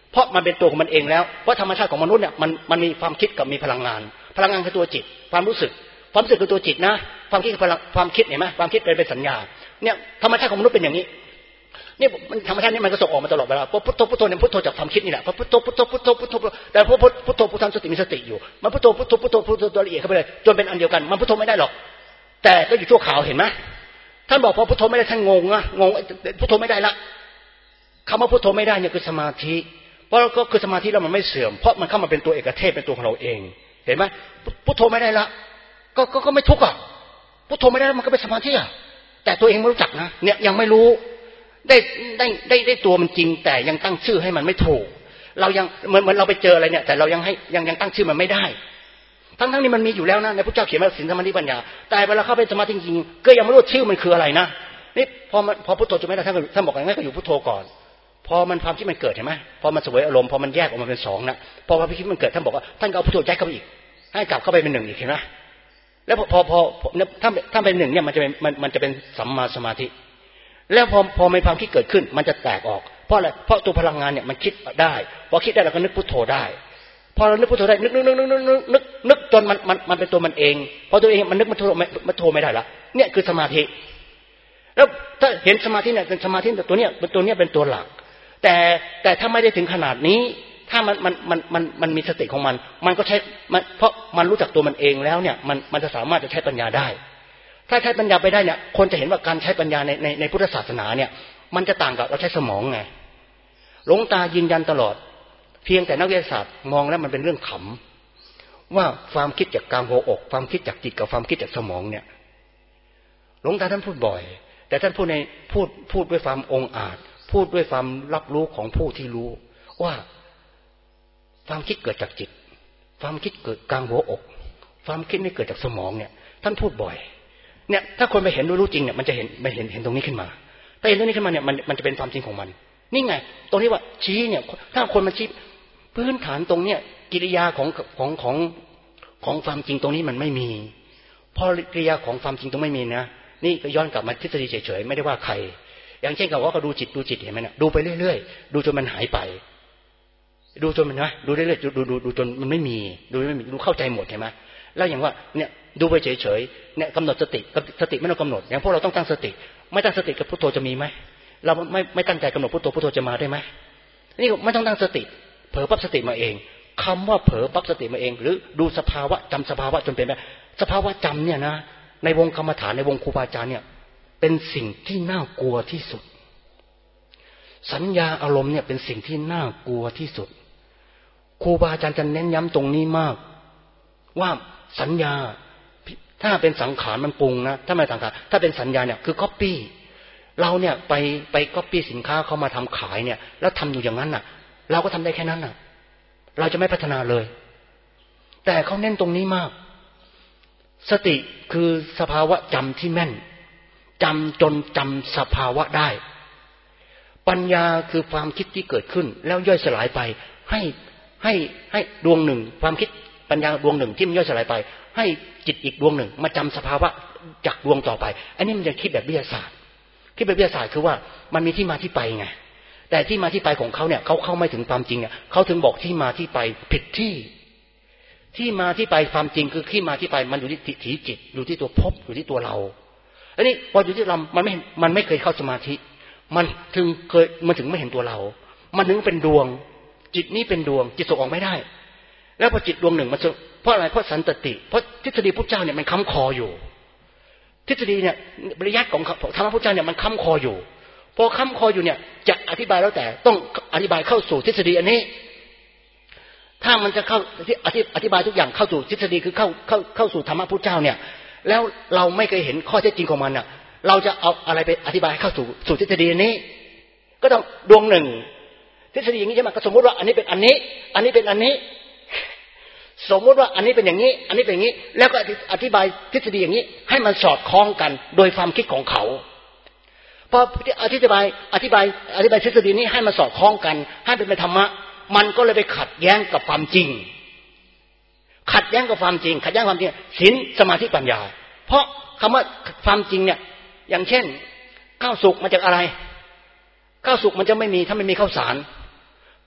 เพราะมันเป็นตัวของมันเองแล้วเพราะธรรมชาติของมนุษย์เนี่ยมันมีความคิดกับมีพลังงานคือตัวจิตความรู้สึกคือตัวจิตนะความคิดคือความคิดเห็นไหมความคิดเป็นสัญญาเนี่ยธรรมชาติของมนุษย์เป็นอย่างนี้เนี่ยมันธรรมชาตินี้มันก็ส่งออกมาตลอดเวลาพุทโธเนี่ยพุทโธจากความคิดนี่แหละพุทโธแต่พอพุทโธพุทธังสติมีสติอยู่มันพุทโธตัวละเอียดเข้าไปเลยจนเป็นอันเดียวกันมันพุทโธไม่ได้หรอกแต่ก็อยู่ชั่วคราวเห็นไหมท่านบอกพอพุทโธไม่ได้ท่านงงพุทโธไม่ได้ละคำว่าพุทโธไม่ได้เนี่ยคือสมาธิเพราะก็คือสมาธิแล้วมันไม่เสื่อมเพราะมันเข้ามาเป็นตัวเอกเทศเป็นตัวของเราเองเห็นไหมพุทโธไม่ได้ละก็ไม่ทุกข์อ่ะพุทโธไม่ได้มันก็เป็นสมาธิอ่ะแต่ตัวเองไม่รู้จักนะเนี่ยยังไม่รู้ได้ตัวมันจริงแต่ยังตั้งชื่อให้มันไม่ถูกเรายังเหมือนเราไปเจออะไรเนี่ยแต่เรายังให้ยังตั้งชื่อมันไม่ได้ทั้งนี้มันมีอยู่แล้วนะในพระเจ้าเขียนว่าศีลสมาธิปัญญาแต่เวลาเข้าไปสมาธิจริงๆก็ยังไม่รู้ชื่อมันคืออะไรนะนี่พอพุทโธจะไม่ได้ท่านบอกงั้นก็อยู่พุทโธก่อนพอมันความคิดมันเกิดเห็นไหมพอมันเสวยอารมณ์พอมันแยกออกมาเป็นสองนะพอความคิดมันเกิดท่านบอกว่าท่านก็เอาพุทโธแยกเข้าไปอีกให้กลับเข้าไปเป็นหนึ่งอีกเห็นไหมแล้วพอถ้าเป็นหนึ่งเนี่ยมันจะเป็นสัมมาสมาธิแล้วพอมีความคิดเกิดขึ้นมันจะแตกออกเพราะอะไรเพราะตัวพลังงานเนี่ยมันคิดได้พอคิดได้เราก็นึกพุทโธได้พอเรานึกพุทโธได้นึกจนมันเป็นตัวมันเองพอตัวเองมันนึกมันโธไม่ได้ละเนี่ยคือสมาธิแล้วถ้าเห็นสมาธิเนี่ยเป็นสมาธิตัวเนี้ยเป็นตัวหลักแต่ถ้าไม่ได้ถึงขนาดนี้ถ้ามันมีสติของมันก็ใช้เพราะมันรู้จักตัวมันเองแล้วเนี่ยมันจะสามารถจะใช้ปัญญาได้ถ้าใช้ปัญญาไปได้เนี่ยคนจะเห็นว่าการใช้ปัญญาในพุทธศาสนาเนี่ยมันจะต่างกับเราใช้สมองไงหลวงตายืนยันตลอดเพียงแต่นักวิทยาศาสตร์มองแล้วมันเป็นเรื่องขำว่าความคิดจากกลางหัวอกความคิดจากจิตกับความคิดจากสมองเนี่ยหลวงตาท่านพูดบ่อยแต่ท่านพูดด้วยความองอาจพูดด้วยความรับรู้ของผู้ที่รู้ว่าความคิดเกิดจากจิตความคิดเกิดกลางหัวอกความคิดไม่เกิดจากสมองเนี่ยท่านพูดบ่อยเนี่ยถ้าคนไปเห็นรู้จริงเนี่ยมันจะเห็นตรงนี้ขึ้นมาถ้าเห็นตรงนี้ขึ้นมาเนี่ยมันจะเป็นความจริงของมันนี่ไงตรงนี้ว่าชี้เนี่ยถ้าคนมันชี้พื้นฐานตรงเนี้ยกิริยาของความจริงตรงนี้มันไม่มีพอกิริยาของความจริงตรงไม่มีนะนี่ก็ย้อนกลับมาทฤษฎีเฉยๆไม่ได้ว่าใครอย่างเช่นกับว่าก็ดูจิตเห็นไหมเนี่ยดูไปเรื่อยๆดูจนมันหายไปดูจนมันนะดูเรื่อยๆดูจนมันไม่มีดูเข้าใจหมดเห็นไหมแล้วอย่างว่าเนี่ยดูไปเฉยๆเนี่ยกำหนดสติไม่ต้องกำหนดอย่างพวกเราต้องตั้งสติไม่ตั้งสติกับพุทโธจะมีไหมเราไม่ตั้งใจกำหนดพุทโธจะมาได้ไหมนี่ไม่ต้องตั้งสติเผลอปั๊บสติมาเองคำว่าเผลอปั๊บสติมาเองหรือดูสภาวะจำสภาวะจนเป็นแบบสภาวะจำเนี่ยนะในวงกรรมฐานในวงครูบาอาจารย์เนี่ยเป็นสิ่งที่น่ากลัวที่สุดสัญญาอารมณ์เนี่ยเป็นสิ่งที่น่ากลัวที่สุดครูบาอาจารย์จะเน้นย้ำตรงนี้มากว่าสัญญาถ้าเป็นสังขารมันปรุงนะถ้าไม่สังขารถ้าเป็นสัญญาเนี่ยคือ copy เราเนี่ยไป copy สินค้าเขามาทำขายเนี่ยแล้วทำอยู่อย่างนั้นน่ะเราก็ทำได้แค่นั้นน่ะเราจะไม่พัฒนาเลยแต่เขาเน้นตรงนี้มากสติคือสภาวะจำที่แม่นจำจนจำสภาวะได้ปัญญาคือความคิดที่เกิดขึ้นแล้วย่อยสลายไปให้ดวงหนึ่งความคิดปัญญาดวงหนึ่งที่มันย่อยสลายไปให้จิตอีกดวงหนึ่งมาจำสภาวะจากดวงต่อไปอันนี้มันจะคิดแบบวิทยาศาสตร์คิดแบบวิทยาศาสตร์คือว่ามันมีที่มาที่ไปไงแต่ที่มาที่ไปของเขาเนี่ยเขาเข้าไม่ถึงความจริงเนี่ยเขาถึงบอกที่มาที่ไปผิดที่มาที่ไปความจริงคือที่มาที่ไปมันอยู่ที่ถีจิตอยู่ที่ตัวภพอยู่ที่ตัวเราอันนี้พออยู่ที่เรามันไม่เคยเข้าสมาธิมันถึงไม่เห็นตัวเรามันถึงเป็นดวงจิตนี้เป็นดวงจิตส่งออกไม่ได้แล้วพอจิตดวงหนึ่งมันเพราะอะไรเพราะสันตติเพราะทฤษฎีพุทธเจ้าเนี่ยมันค้ำคออยู่ทฤษฎีเนี่ยปริยัติของธรรมพุทธเจ้าเนี่ยมันค้ำคออยู่พอค้ำคออยู่เนี่ยจะอธิบายแล้วแต่ต้องอธิบายเข้าสู่ทฤษฎีอันนี้ถ้ามันจะเข้าอธิบายทุกอย่างเข้าสู่ทฤษฎีคือเข้าสู่ธรรมพุทธเจ้าเนี่ยแล้วเราไม่เคยเห็นข้อเท็จจริงของมันน่ะเราจะเอาอะไรไปอธิบายเข้าสู่ทฤษฎีนี้ก็ต้องดวงหนึ่งทฤษฎีอย่างนี้ใช่ไหมก็สมมติว่าอันนี้เป็นอันนี้อันนี้เป็นอันนี้สมมติว่าอันนี้เป็นอย่างนี้อันนี้เป็นอย่างนี้แล้วก็อธิบายทฤษฎีอย่างนี้ให้มันสอดคล้องกันโดยความคิดของเขาพออธิบายทฤษฎีนี้ให้มันสอดคล้องกันให้เป็นธรรมะมันก็เลยไปขัดแย้งกับความจริงขัดแย้งกับความจริงขัดแย้งความจริงศีลสมาธิปัญญาเพราะคำว่าความจริงเนี่ยอย่างเช่นข้าวสุกมาจากอะไรข้าวสุกมันจะไม่มีถ้าไม่มีข้าวสาร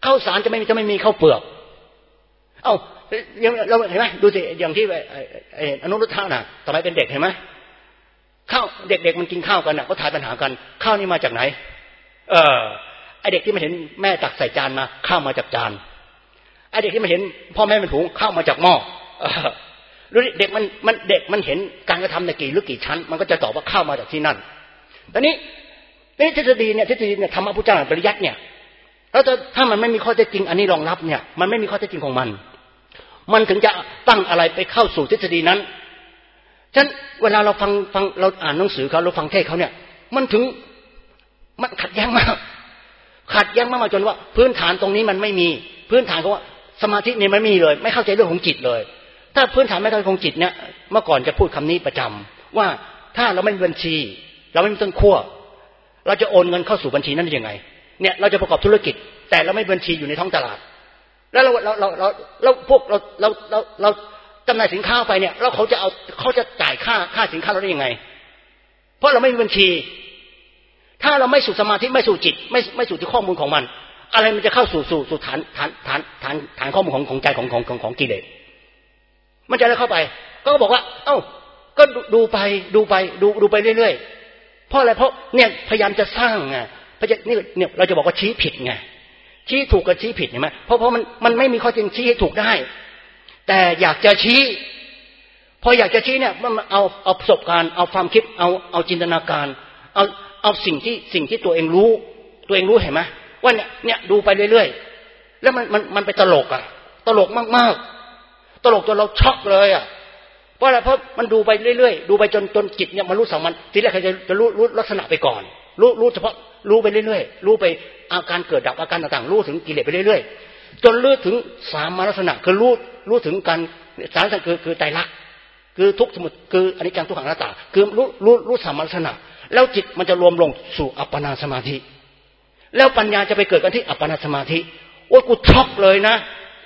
ข้าวสารจะไม่มีข้าวเปลือกเอ้าเราเห็นไหมดูสิอย่างที่อนุรุทธะน่ะสมัยเป็นเด็กเห็นไหมข้าวเด็กๆมันกินข้าวกันน่ะก็ถ่ายปัญหากันข้าวนี่มาจากไหนไอเด็กที่มันเห็นแม่ตักใส่จานมาข้าวมาจากจานไอเด็กที่มันเห็นพ่อแม่มันหุงข้าวมาจากหม้อเด็กมันเห็นการกระทำในกี่ชั้นมันก็จะตอบว่าข้าวมาจากที่นั่นแต่นี้ทฤษฎีเนี่ยธรรมะพุทธเจ้าปริยัติเนี่ยแล้วถ้ามันไม่มีข้อเท็จจริงอันนี้รองรับเนี่ยมันไม่มีข้อเท็จจริงของมันถึงจะตั้งอะไรไปเข้าสู่ทฤษฎีนั้นฉะนั้นเวลาเราฟังเราอ่านหนังสือเขาเราฟังเทศเขาเนี่ยมันขัดแย้งมากจนว่าพื้นฐานตรงนี้มันไม่มีพื้นฐานเขาว่าสมาธินี่มันไม่มีเลยไม่เข้าใจเรื่องของจิตเลยถ้าพื้นฐานไม่เข้าใจของจิตเนี่ยเมื่อก่อนจะพูดคำนี้ประจำว่าถ้าเราไม่มีบัญชีเราไม่มีต้นขั้วเราจะโอนเงินเข้าสู่บัญชีนั้นได้ยังไงเนี่ยเราจะประกอบธุรกิจแต่เราไม่บัญชีอยู่ในท้องตลาดแล้วเราพวกเราจำหน่ายสินค้าไปเนี่ยแล้วเขาจะจ่ายค่าสินค้าเราได้ยังไงเพราะเราไม่มีบัญชีถ้าเราไม่สู่สมาธิไม่สู่จิตไม่สู่ที่ข้อมูลของมันอะไรมันจะเข้าสู่ฐานข้อมูลของใจของกิเลสมันจะได้เข้าไปก็บอกว่าเอ้าก็ดูไปเรื่อยๆเพราะอะไรเพราะเนี่ยพยายามจะสร้างไงเนี่ยเราจะบอกว่าชี้ผิดไงชี้ถูกกับชี้ผิดเห็นไหมเพราะมันไม่มีข้อจริงชี้ให้ถูกได้แต่อยากจะชี้พออยากจะชี้เนี่ยมันเอาประสบการณ์เอาความคิดเอาจินตนาการเอาสิ่งที่ตัวเองรู้เห็นไหมว่าเนี่ยดูไปเรื่อยๆแล้วมันไปตลกมากๆตลกจนเราช็อกเลยเพราะอะไรเพราะมันดูไปเรื่อยๆดูไปจนจิตเนี่ยมันรู้สัมมันทีแรกจะรู้ลักษณะไปก่อนรู้เฉพาะรู้ไปเรื่อยๆรู้ไปอาการเกิดดับอาการต่างๆรู้ถึงกิเลสไปเรื่อยๆจนรู้ถึงสามลักษณะคือรู้ถึงการสามลักษณะคือไตรลักษณ์คือทุกข์สมุทัยคืออนิจจังทุกขังอนัตตาคือรู้สามลักษณะแล้วจิตมันจะรวมลงสู่อัปปนาสมาธิแล้วปัญญาจะไปเกิดกันที่อัปปนาสมาธิโอ้ยกูช็อกเลยนะ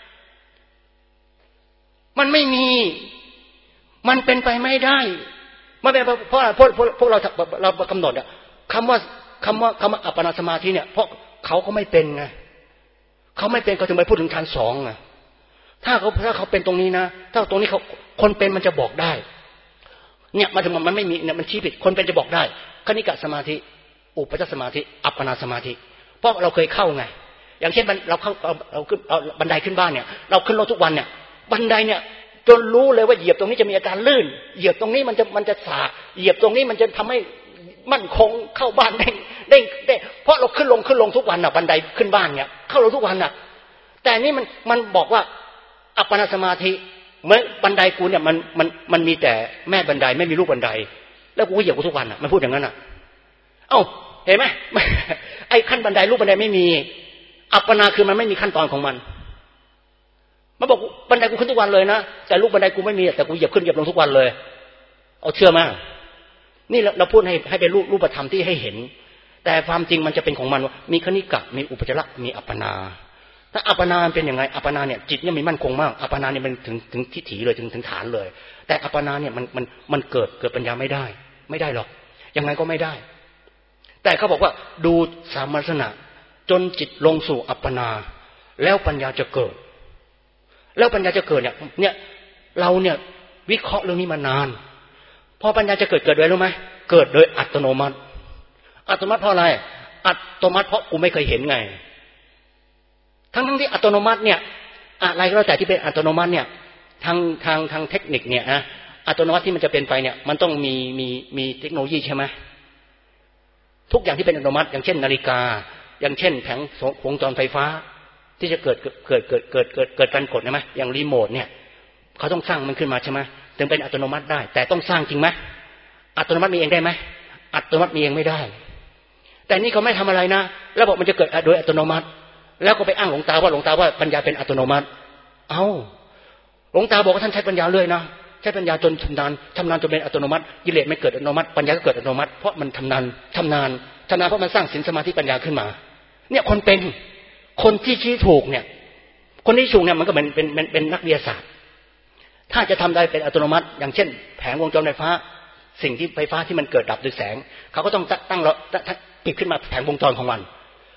มันไม่มีมันเป็นไปไม่ได้มันเป็นเพราะพวกเรากำหนดอะคำว่าอัปปนาสมาธิเนี่ยเพราะเขาก็ไม่เป็นไงเขาไม่เป็นเขาถึงไปพูดถึงฌานสองไงถ้าเขาเป็นตรงนี้นะถ้าตรงนี้เขาคนเป็นมันจะบอกได้เนี่ยมาถึงมันไม่มีเนี่ยมันชี้ผิดคนเป็นจะบอกได้คณิกะสมาธิอุปจารสมาธิอัปปนาสมาธิเพราะเราเคยเข้าไงอย่างเช่นเราขึ้นบันไดขึ้นบ้านเนี่ยเราขึ้นรถทุกวันเนี่ยบันไดเนี่ยจนรู้เลยว่าเหยียบตรงนี้จะมีอาการลื่นเหยียบตรงนี้มันจะสาเหยียบตรงนี้มันจะทำให้มั่นคงเข้าบ้านได้เพราะเราขึ้นลงทุกวันน่ะบันไดขึ้นบ้านเนี่ยเข้าลงทุกวันน่ะแต่นี่มันบอกว่าอัปปนาสมาธิเมื่อบันไดกูเนี่ยมันมีแต่แม่บันไดไม่มีลูกบันไดแล้วกูก็เหยียบกูทุกวันน่ะมันพูดอย่างนั้นน่ะเอ้าเห็นไหมไอ้ขั้นบันไดลูกบันไดไม่มีอัปปนาคือมันไม่มีขั้นตอนของมันบอกบันไดกูขึ้นทุกวันเลยนะแต่ลูกบันไดกูไม่มีแต่กูเหยียบขึ้นเหยียบลงทุกวันเลยเอาเชื่อมานี่เราพูดให้เป็นรูปธรรมที่ให้เห็นแต่ความจริงมันจะเป็นของมันว่ามีคณิกะมีอุปจาระมีอัปปนาถ้าอัปปนาเป็นยังไงอัปปนาเนี่ยจิตเนี่ยมีมั่นคงมากอัปปนาเนี่ยมันถึงทิฏฐิเลยถึงฐานเลยแต่อัปปนาเนี่ยมันเกิดปัญญาไม่ได้หรอกยังไงก็ไม่ได้แต่เขาบอกว่าดูสามลักษณะจนจิตลงสู่อัปปนาแล้วปัญญาจะเกิดแล้วปัญญาจะเกิดเนี่ยเราเนี่ยวิเคราะห์เรื่องนี้มานานพอปัญญาจะเกิดโดยรู้ไหมเกิดโดยอัตโนมัติเพราะอะไรอัตโนมัติเพราะกูไม่เคยเห็นไงทั้งที่อัตโนมัติเนี่ยอะไรก็แล้วแต่ที่เป็นอัตโนมัติเนี่ยทางเทคนิคเนี่ยนะอัตโนมัติที่มันจะเป็นไปเนี่ยมันต้องมีเทคโนโลยีใช่ไหมทุกอย่างที่เป็นอัตโนมัติอย่างเช่นนาฬิกาอย่างเช่นแผงวงจรไฟฟ้าที่จะเกิดการกดใช่ไหมอย่างรีโมทเนี่ยเขาต้องสร้างมันขึ้นมาใช่ไหมถึงเป็นอัตโนมัติได้แต่ต้องสร้างจริงไหมอัตโนมัติมีเองได้ไหมอัตโนมัติมีเองไม่ได้แต่นี่เขาไม่ทำอะไรนะแล้วบอกมันจะเกิดโดยอัตโนมัติแล้วก็ไปอ้างหลวงตาว่าปัญญาเป็นอัตโนมัติหลวงตาบอกว่าท่านใช้ปัญญาเรื่อยนะใช้ปัญญาจนชำนาญจนเป็นอัตโนมัติกิเลสไม่เกิดอัตโนมัติปัญญาก็เกิดอัตโนมัติเพราะมันชำนาญเพราะมันสร้างศีลสมาธิปัญญาขึ้นมาเนี่ยคนที่ชี้ถูกเนี่ยคนที่ถูกเนี่ยมันก็เป็นนักวิทยาศาสตร์ถ้าจะทำได้เป็นอัตโนมัติอย่างเช่นแผงวงจรไฟฟ้าสิ่งที่ไฟฟ้าที่มันเกิดดับด้วยแสงเขาก็ต้องตั้งปิดขึ้นมาแผงวงจรของมัน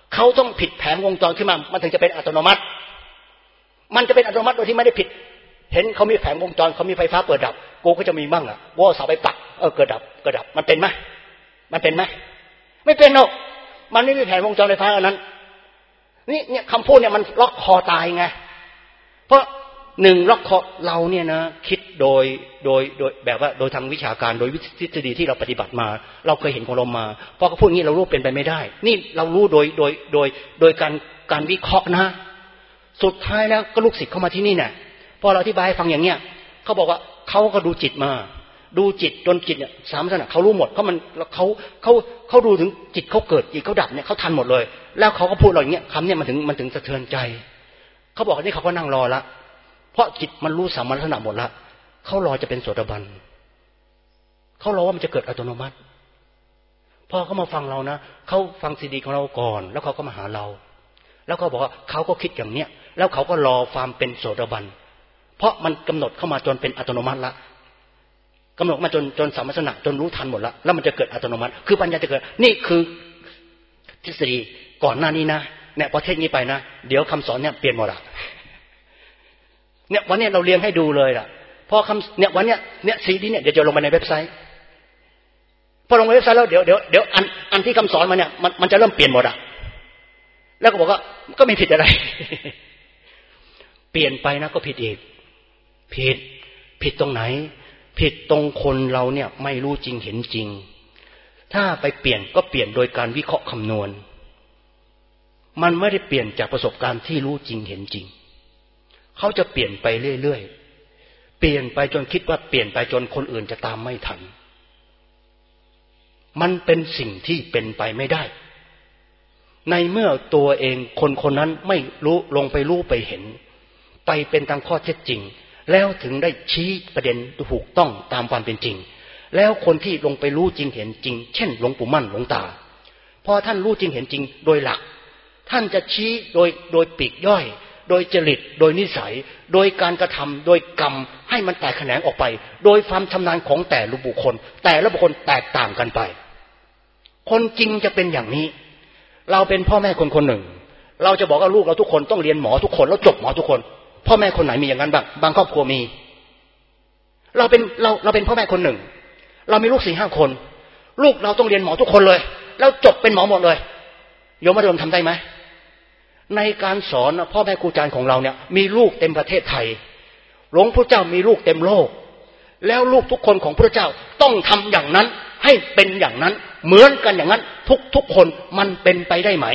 เขาต้องผิดแผนวงจรขึ้นมามันถึงจะเป็นอัตโนมัติมันจะเป็นอัตโนมัติโดยที่ไม่ได้ผิดเห็นเขามีแผงวงจรเขามีไฟฟ้าเปิดดับกูก็จะมีมั่งว่าเสาไปปักเกิดดับมันเป็นไหมมันเป็นไหมไม่เป็นหรอกมันไม่มีแผงวงจรไฟฟ้าอันนั้นนี่เนี่ยคำพูดเนี่ยมันล็อกคอตายไงเพราะหนึ่งล็อกคอเราเนี่ยนะคิดโดยแบบว่าโดยทางวิชาการโดยทฤษฎีที่เราปฏิบัติมาเราเคยเห็นของเรามาพอเขาพูดอย่างนี้เรารู้เป็นไปไม่ได้นี่เรารู้โดยการวิเคราะห์นะสุดท้ายแล้วก็ลูกศิษย์เข้ามาที่นี่เนี่ยพอเราอธิบายให้ฟังอย่างเนี้ยเขาบอกว่าเขาก็ดูจิตมาดูจิตจนจิตเนี่ยสามลักษณะเขารู้หมดเพราะมันเขาดูถึงจิตเขาเกิดจิตเขาดับเนี่ยเขาทันหมดเลยแล้วเขาก็พูดเราอย่างเงี้ยคำเนี่ยมันถึงสะเทือนใจเขาบอกว่านี่เขาก็นั่งรอละเพราะจิตมันรู้สามลักษณะหมดละเขารอจะเป็นโสดาบันเขารอว่ามันจะเกิดอัตโนมัติพอเขามาฟังเรานะเขาฟังซีดีของเราก่อนแล้วเขาก็มาหาเราแล้วเขาบอกว่าเขาก็คิดอย่างเนี้ยแล้วเขาก็รอความเป็นโสดาบันเพราะมันกำหนดเข้ามาจนเป็นอัตโนมัติละกำหนดมาจนสามลักษณะจนรู้ทันหมดละแล้วมันจะเกิดอัตโนมัติคือปัญญาจะเกิดนี่คือทฤษฎีก่อนหน้านี้นะเนี่ยพอเทศนี้ไปนะเดี๋ยวคำสอนเนี่ยเปลี่ยนหมดละเนี่ยวันนี้เราเรียงให้ดูเลยล่ะพอคำเนี่ยวันเนี้ยเนี่ยซีดีเนี่ยเดี๋ยวจะลงไปในเว็บไซต์พอลงไปเว็บไซต์แล้วเดี๋ยวอันที่คำสอนมาเนี่ยมันจะเริ่มเปลี่ยนหมดอ่ะแล้วก็บอกว่าก็ไม่ผิดอะไรเปลี่ยนไปนะก็ผิดอีกผิดตรงไหนผิดตรงคนเราเนี่ยไม่รู้จริงเห็นจริงถ้าไปเปลี่ยนก็เปลี่ยนโดยการวิเคราะห์คำนวณมันไม่ได้เปลี่ยนจากประสบการณ์ที่รู้จริงเห็นจริงเขาจะเปลี่ยนไปเรื่อยๆเปลี่ยนไปจนคิดว่าเปลี่ยนไปจนคนอื่นจะตามไม่ทันมันเป็นสิ่งที่เป็นไปไม่ได้ในเมื่อตัวเองคนนั้นไม่รู้ลงไปรู้ไปเห็นไปเป็นตามข้อเท็จจริงแล้วถึงได้ชี้ประเด็นถูกต้องตามความเป็นจริงแล้วคนที่ลงไปรู้จริงเห็นจริงเช่นหลวงปู่มั่นหลวงตาพอท่านรู้จริงเห็นจริงโดยหลักท่านจะชี้โดยปีกย่อยโดยจริตโดยนิสัยโดยการกระทำโดยกรรมให้มันแตกแขนงออกไปโดยความชำนาญของแต่ละบุคคลแตกต่างกันไปคนจริงจะเป็นอย่างนี้เราเป็นพ่อแม่คนหนึ่งเราจะบอกว่าลูกเราทุกคนต้องเรียนหมอทุกคนแล้วจบหมอทุกคนพ่อแม่คนไหนมีอย่างนั้นบ้างบางครอบครัวมีเราเป็นพ่อแม่คนหนึ่งเรามีลูก 4-5 คนลูกเราต้องเรียนหมอทุกคนเลยแล้วจบเป็นหมอหมดเลยโยมมาดมทำได้ไหมในการสอนพ่อแม่ครูอาจารย์ของเราเนี่ยมีลูกเต็มประเทศไทยหลวงพ่อเจ้ามีลูกเต็มโลกแล้วลูกทุกคนของพระเจ้าต้องทำอย่างนั้นให้เป็นอย่างนั้นเหมือนกันอย่างนั้นทุกคนมันเป็นไปได้ไหม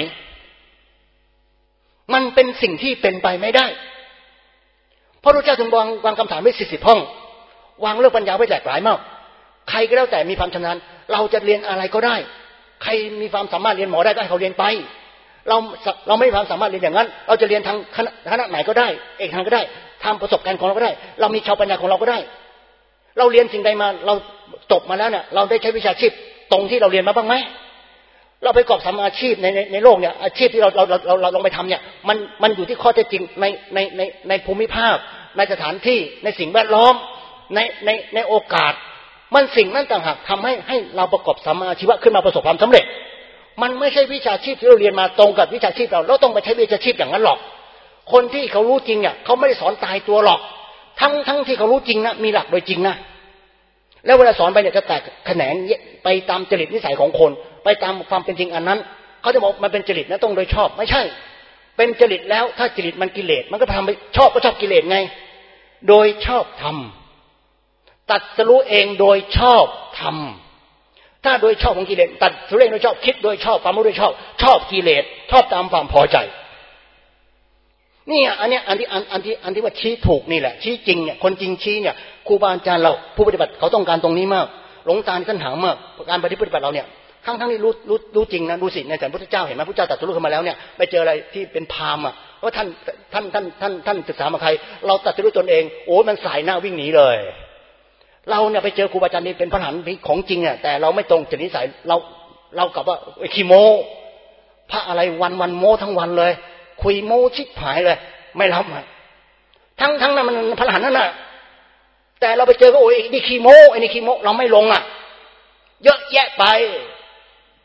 มันเป็นสิ่งที่เป็นไปไม่ได้พระพุทธเจ้าถึงวางคำถามไว้40 ห้องวางเรื่องปัญญาไว้หลากหลายมากใครก็แล้วแต่มีความชำนาญเราจะเรียนอะไรก็ได้ใครมีความสามารถเรียนหมอได้ก็ให้เขาเรียนไปเราไม่มีความสามารถเรียนอย่างนั้นเราจะเรียนทางคณะไหนก็ได้เอกทางก็ได้ทำประสบการณ์ของเราก็ได้เรามีชาวปัญญาของเราก็ได้เราเรียนสิ่งใดมาเราจบมาแล้วเนี่ยเราได้ใช้วิชาชีพตรงที่เราเรียนมาบ้างไหมเราไปประกอบทำอาชีพในโลกเนี่ยอาชีพที่เราลองไปทำเนี่ยมันอยู่ที่ข้อเท็จจริงในภูมิภาคในสถานที่ในสิ่งแวดล้อมในโอกาสมันสิ่งนั้นต่างหากทำให้เราประกอบสัมมาอาชีวะขึ้นมาประสบความสำเร็จมันไม่ใช่วิชาชีพที่เราเรียนมาตรงกับวิชาชีพเราต้องไปใช้วิชาชีพอย่างนั้นหรอกคนที่เขารู้จริงเนี่ยเขาไม่ได้สอนตายตัวหรอกทั้งที่เขารู้จริงนะมีหลักโดยจริงนะแล้วเวลาสอนไปเนี่ยจะแตกแขนงไปตามจริตนิสัยของคนไปตามความเป็นจริงอันนั้นเขาจะบอกมันเป็นจริตนะต้องโดยชอบไม่ใช่เป็นจริตแล้วถ้าจริตมันกิเลสมันก็ทำไปชอบก็ชอบกิเลสไงโดยชอบทำตัดสรู้เองโดยชอบทำถ้าโดยชอบของกิเลสตัดสรู้เองโดยชอบคิดโดยชอบความรู้โดยชอบกิเลสชอบตามความพอใจนี่อันนี้อันที่ว่าชี้ถูกนี่แหละชี้จริงเนี่ยคนจริงชี้เนี่ยครูบาอาจารย์เราผู้ปฏิบัติเขาต้องการตรงนี้มากหลวงตาที่ท่านหามากการปฏิบัติเราเนี่ยทั้งที่รู้จริงนะดูสิในแต่พระพุทธเจ้าเห็นไหมพระพุทธเจ้าตรัสรู้ขึ้นมาแล้วเนี่ยไปเจออะไรที่เป็นพราหมณ์อ่ะว่าท่านศึกษามาใครเราตรัสรู้ตนเองโอ้มันสายหน้าวิ่งหนีเลยเราเนี่ยไปเจอครูบาอาจารย์นี่เป็นพระอรหันต์ของจริงเนี่ยแต่เราไม่ตรงจริตนิสัยเรากลับว่าขี้โม้พระอะไรวันโม้ทั้งวันเลยคุยโม้ชิบหายเลยไม่รับทั้งนั้นมันพระอรหันต์นั่นน่ะแต่เราไปเจอก็โอ้ยนี่ขี้โม้ไอ้นี่ขี้โม้เราไม่ลงอ่ะเยอะแยะไป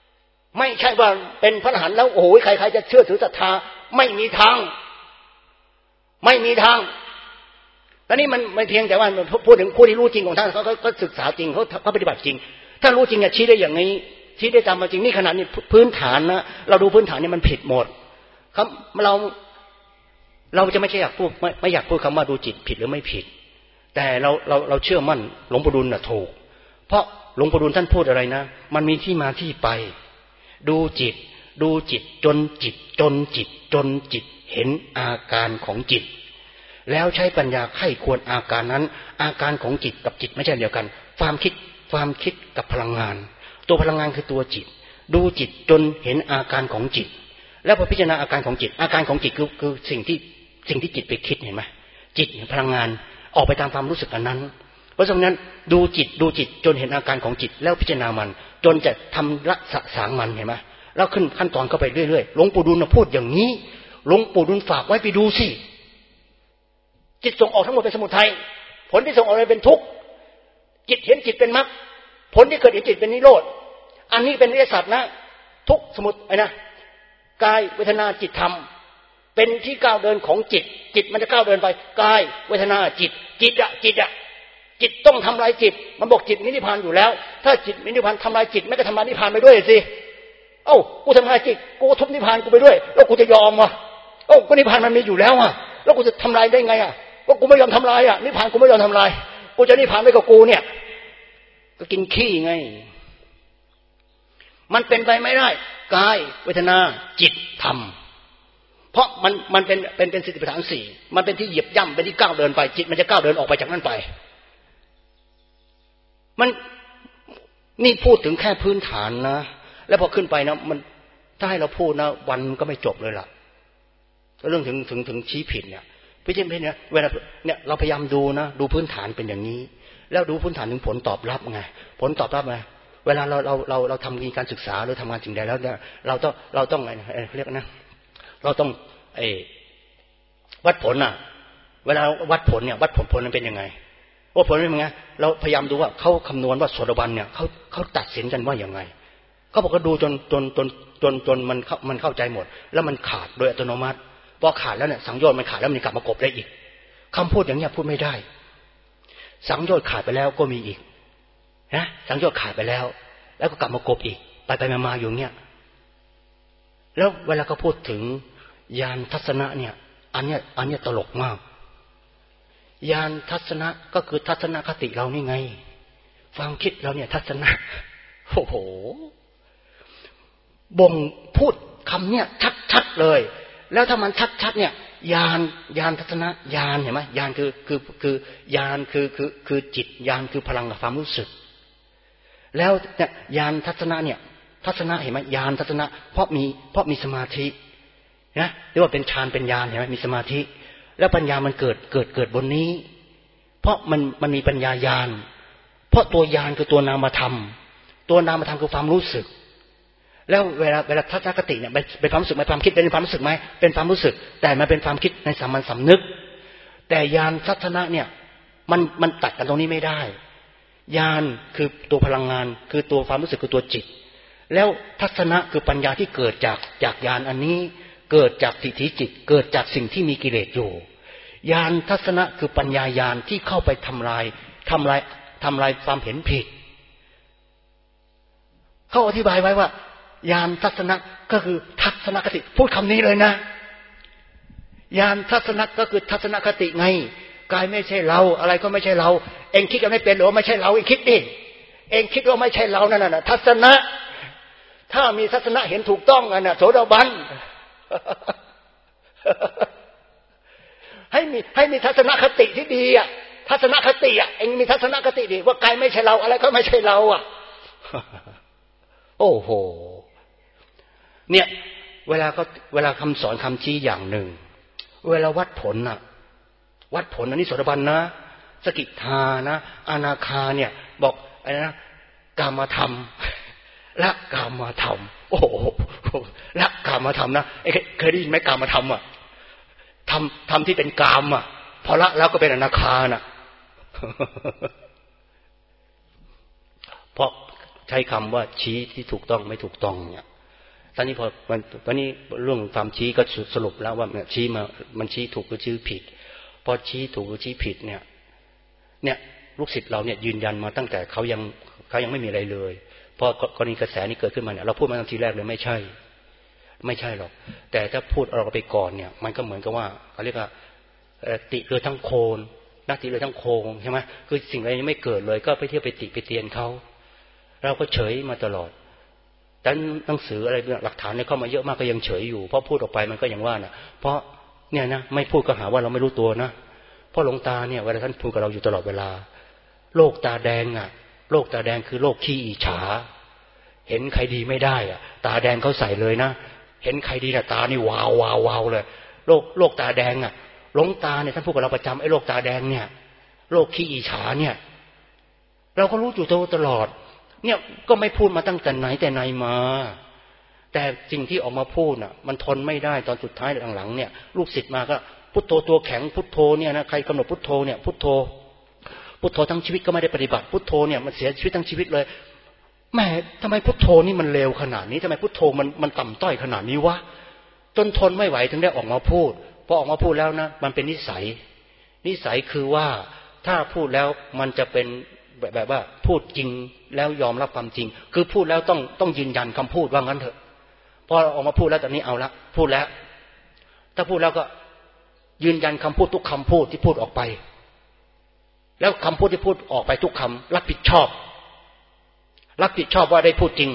ไม่ใช่ว่าเป็นพระอรหันต์แล้วโอ้ยใครๆจะเชื่อถือศรัทธาไม่มีทางไม่มีทางตอนนี้มันไม่เพียงแต่ว่าพูดถึงผู้ที่รู้จริงของท่านเขาศึกษาจริงเขาปฏิบัติจริงถ้ารู้จริงชี้ได้อย่างนี้ชี้ได้ตามมาจริงนี่ขนาดนี้พื้นฐานนะเราดูพื้นฐานนี่มันผิดหมดครับเราจะไม่ใช่อยากพูดไม่อยากพูดคำว่าดูจิตผิดหรือไม่ผิดแต่เราเชื่อมั่นหลวงปู่ดุลน่ะถูกเพราะหลวงปู่ดุลท่านพูดอะไรนะมันมีที่มาที่ไปดูจิตจนจิตเห็นอาการของจิตแล้วใช้ปัญญาไข้ควรอาการนั้นอาการของจิตกับจิตไม่ใช่เดียวกันความคิดกับพลังงานตัวพลังงานคือตัวจิตดูจิตจนเห็นอาการของจิตแล้วพอพิจารณาอาการของจิตอาการของจิตคือสิ่งที่จิตไปคิดเห็นไหมจิตพลังงานออกไปตามความรู้สึกอันนั้นเพราะฉะนั้นดูจิตจนเห็นอาการของจิตแล้วพิจารณามันจนจะทำละสางมันเห็นไหมแล้วขึ้นขั้นตอนเข้าไปเรื่อยๆหลวงปู่ดูลพูดอย่างนี้หลวงปู่ดูลฝากไว้ไปดูสิจิตส่งออกทั้งหมดเป็นสมุทัยผลที่ส่งออกเลยเป็นทุกข์จิตเห็นจิตเป็นมรรคผลที่เกิดเห็นจิตเป็นนิโรธอันนี้เป็นวิทยาศาสตร์นะทุกสมุทัยนะกายเวทนาจิตธรรมเป็นที่ก้าวเดินของจิตมันจะก้าวเดินไปกายเวทนาจิตต้องทำลายจิตมันบอกจิตนิพพานอยู่แล้วถ้าจิตนิพพานทำลายจิตไม่ก็ทำลายนิพพานไปด้วยสิเอ้ากูทำลายจิตกูทุบนิพพานกูไปด้วยแล้วกูจะยอมวะเอ้าก็นิพพานมันมีอยู่แล้วอ่ะแล้วกูจะทำลายได้ไงอ่ะก็กูไม่ยอมทำลายอ่ะนิพพานกูไม่ยอมทำลายกูจะนิพพานไปกับกูเนี่ยก็กินขี้ไงมันเป็นไปไม่ได้กายเวทนาจิตธรรมเพราะมันเป็นสติปัฏฐานสี่มันเป็นที่เหยียบย่ำเป็นที่ก้าวเดินไปจิตมันจะก้าวเดินออกไปจากนั้นไปมันนี่พูดถึงแค่พื้นฐานนะแล้วพอขึ้นไปนะมันถ้าให้เราพูดนะวันก็ไม่จบเลยล่ะเรื่องถึงชี้ผิดเนี่ยพี่เจมส์เนี่ยเวลาเนี่ยเราพยายามดูนะดูพื้นฐานเป็นอย่างนี้แล้วดูพื้นฐานถึงผลตอบรับไงผลตอบรับไงเวลาเราทำการศึกษาหรือทำงานสิ่งใดแล้วเนี่ยเราต้องอะไรเรียกนะเราต้องวัดผลน่ะเวลาวัดผลเนี่ยวัดผลมันเป็นยังไงว่าผลเป็นยังไงเราพยายามดูว่าเขาคำนวณว่าโสดาบันเนี่ยเขาตัดสินกันว่าอย่างไงเขาบอกว่าดูจนมันเข้าใจหมดแล้วมันขาดโดยอัตโนมัติพอขาดแล้วเนี่ยสังโยชน์มันขาดแล้วมันกลับมากบได้อีกคำพูดอย่างเงี้ยพูดไม่ได้สังโยชน์ขาดไปแล้วก็มีอีกนะสังโยชน์ขาดไปแล้วก็กลับมากบอีกไปมาอยู่เงี้ยแล้วเวลาเขาพูดถึงญาณทัศนะเนี่ยอันเนี้ยตลกมากญาณทัศนะก็คือทัศนคติเรานี่ไงความคิดเราเนี่ยทัศนะโอ้โหบ่งพูดคำเนี่ยชัดเลยแล้วถ้ามันชัดเนี่ยญาณทัศนะญาณเห็นไหมญาณคือญาณคือจิตญาณคือพลังความรู้สึกแล้วเนี่ยญาณทัศนะเนี่ยทัศนะเห็นไหมญาณทัศนะเพราะมีสมาธินะเรียกว่าเป็นฌานเป็นญาณเห็นไหมมีสมาธิแล้วปัญญามันเกิดบนนี้เพราะมันมีปัญญาญาณเพราะตัวญาณคือตัวนามธรรมตัวนามธรรมคือความรู้สึกแล้วเวลาทัศนคติเนี่ยเป็นความรู้สึกไหมความคิดเป็นความรู้สึกไหมเป็นความรู้สึกแต่มันเป็นความคิดในสามัญสำนึกแต่ญาณทัศนะเนี่ยมันตัดกันตรงนี้ไม่ได้ญาณคือตัวพลังงานคือตัวความรู้สึกคือตัวจิตแล้วทัศนะคือปัญญาที่เกิดจากญาณอันนี้เกิดจากทิฏฐิจิตเกิดจากสิ่งที่มีกิเลสอยู่ญาณทัศนะคือปัญญาญาณที่เข้าไปทำลายความเห็นผิดเขาอธิบายไว้ว่าญาณทัศนะก็คือทัศนคติพูดคำนี้เลยนะญาณทัศนะก็คือทัศนคติไงกายไม่ใช่เราอะไรก็ไม่ใช่เราเองคิดกันไม่เป็นหรือว่าไม่ใช่เราเองคิดดิเองคิดว่าไม่ใช่เรานั่นน่ะทัศนะถ้ามีทัศนะเห็นถูกต้องอันน่ะโสดาบันให้มีทัศนคติที่ดีอ่ะทัศนคติอ่ะเองมีทัศนคติดีว่ากายไม่ใช่เราอะไรก็ไม่ใช่เราอ่ะโอ้โหเนี่ยเวลาคำสอนคำชี้อย่างหนึ่งเวลาวัดผลน่ะวัดผลอันนี้โสดาบันนะสกิทานะอนาคาเนี่ยบอกอะไรนะกามธรรมละกามธรรมโอ้โหละกามธรรมนะเคยได้ยินไหมกามธรรมอ่ะทำที่เป็นกามอ่ะพอละแล้วก็เป็นอนาคาน่ะเพราะใช้คำว่าชี้ที่ถูกต้องไม่ถูกต้องเนี่ยตอนนี้ตอนนี้เรื่องความชี้ก็สรุปแล้วว่าชี้มามันชี้ถูกหรือชี้ผิดพอชี้ถูกหรือชี้ผิดเนี่ยลูกศิษย์เราเนี่ยยืนยันมาตั้งแต่เขายังไม่มีอะไรเลยพอกรณีกระแสนี้เกิดขึ้นมาเนี่ยเราพูดมาตั้งทีแรกเลยไม่ใช่หรอกแต่ถ้าพูดเราไปก่อนเนี่ยมันก็เหมือนกับว่าเขาเรียกว่าติเรือทั้งโคนนักติเรือทั้งโคงใช่ไหมคือสิ่งอะไรยังไม่เกิดเลยก็ไปเที่ยวไปติไปเตียนเขาเราก็เฉยมาตลอดแต่หนังสืออะไรหลักฐานเนี่ยเข้ามาเยอะมากก็ยังเฉยอยู่เพราะพูดออกไปมันก็อย่างว่านะเพราะเนี่ยนะไม่พูดก็หาว่าเราไม่รู้ตัวนะเพราะหลวงตาเนี่ยเวลาท่านพูดกับเราอยู่ตลอดเวลาโรคตาแดงโรคตาแดงคือโรคขี้อิจฉาเห็นใครดีไม่ได้ตาแดงเขาใส่เลยนะเห็นใครดีน่ะตานี่วาวเลยโรคตาแดงหลวงตาเนี่ยท่านพูดกับเราประจำไอ้โรคตาแดงเนี่ยโรคขี้อิจฉาเนี่ยเราก็รู้อยู่ตลอดเนี่ยก็ไม่พูดมาตั้งแต่ไหนแต่ไหนมาแต่สิ่งที่ออกมาพูดมันทนไม่ได้ตอนสุดท้ายหลังๆเนี่ยลูกศิษย์มาก็พุทโธตัวแข็งพุทโธเนี่ยนะใครกำหนดพุทโธเนี่ยพุทโธทั้งชีวิตก็ไม่ได้ปฏิบัติพุทโธเนี่ยมันเสียชีวิตทั้งชีวิตเลยแม่ทำไมพุทโธนี่มันเลวขนาดนี้ทำไมพุทโธมันต่ำต้อยขนาดนี้วะจนทนไม่ไหวถึงได้ออกมาพูดพอออกมาพูดแล้วนะมันเป็นนิสัยคือว่าถ้าพูดแล้วมันจะเป็นแบบว่าพูดจริงแล้วยอมรับความจริงคือพูดแล้วต้องยืนยันคำพูดว่างั้นเถอะพอออกมาพูดแล้วตอนนี้เอาละพูดแล้วถ้าพูดแล้วก็ยืนยันคำพูดทุกคำพูดที่พูดออกไปแล้วคำพูดที่พูดออกไปทุกคำรับผิดชอบว่าได้พูดจริง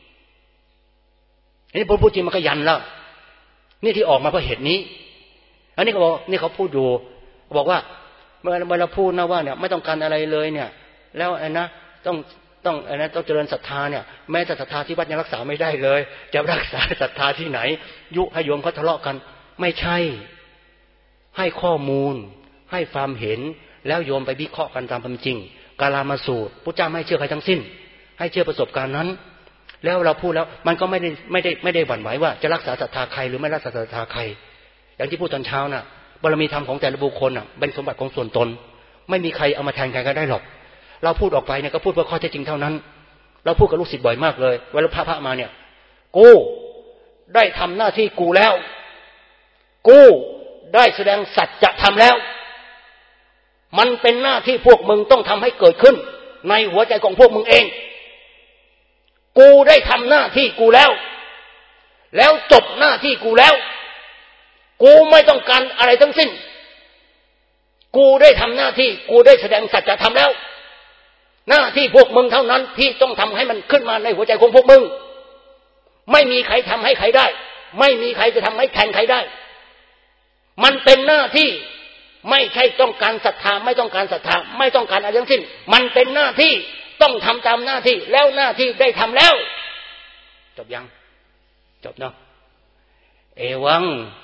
อันนี้พูดจริงมันก็ยันแล้วนี่ที่ออกมาเพราะเหตุนี้อันนี้ก็บอกนี่เขาพูดอยู่บอกว่าเมื่อเราพูดนะว่าเนี่ยไม่ต้องการอะไรเลยเนี่ยแล้วนะต้องเจริญศรัทธาเนี่ยแม้แต่ศรัทธาที่วัดยังรักษาไม่ได้เลยจะรักษาศรัทธาที่ไหนยุให้โยมเขาทะเลาะกันไม่ใช่ให้ข้อมูลให้ความเห็นแล้วโยมไปวิเคราะห์กันตามความจริงกาลามาสูตรพุทธเจ้าไม่เชื่อใครทั้งสิ้นให้เชื่อประสบการณ์นั้นแล้วเราพูดแล้วมันก็ไม่ได้หวั่นไหวว่าจะรักษาศรัทธาใครหรือไม่รักษาศรัทธาใครอย่างที่พูดตอนเช้าน่ะบารมีธรรมของแต่ละบุคคลเป็นสมบัติของส่วนตนไม่มีใครเอามาแทนใครก็ได้หรอกเราพูดออกไปเนี่ยก็พูดเพื่อข้อเท็จจริงเท่านั้นเราพูดกับลูกศิษย์บ่อยมากเลยเวลาพระมาเนี่ยกูได้ทำหน้าที่กูแล้วกูได้แสดงสัจธรรมแล้วมันเป็นหน้าที่พวกมึงต้องทำให้เกิดขึ้นในหัวใจของพวกมึงเองกูได้ทำหน้าที่กูแล้วจบหน้าที่กูแล้วกูไม่ต้องการอะไรทั้งสิ้นกูได้ทำหน้าที่กูได้แสดงสัจธรรมแล้วหน้าที่พวกมึงเท่านั้นที่ต้องทำให้มันขึ้นมาในหัวใจของพวกมึงไม่มีใครทำให้ใครได้ไม่มีใครจะทำให้แทนใครได้มันเป็นหน้าที่ไม่ใช่ต้องการศรัทธาไม่ต้องการศรัทธาไม่ต้องการอะไรทั้งสิ้นมันเป็นหน้าที่ต้องทำตามหน้าที่แล้วหน้าที่ได้ทำแล้วจบยังจบเนาะเอวัง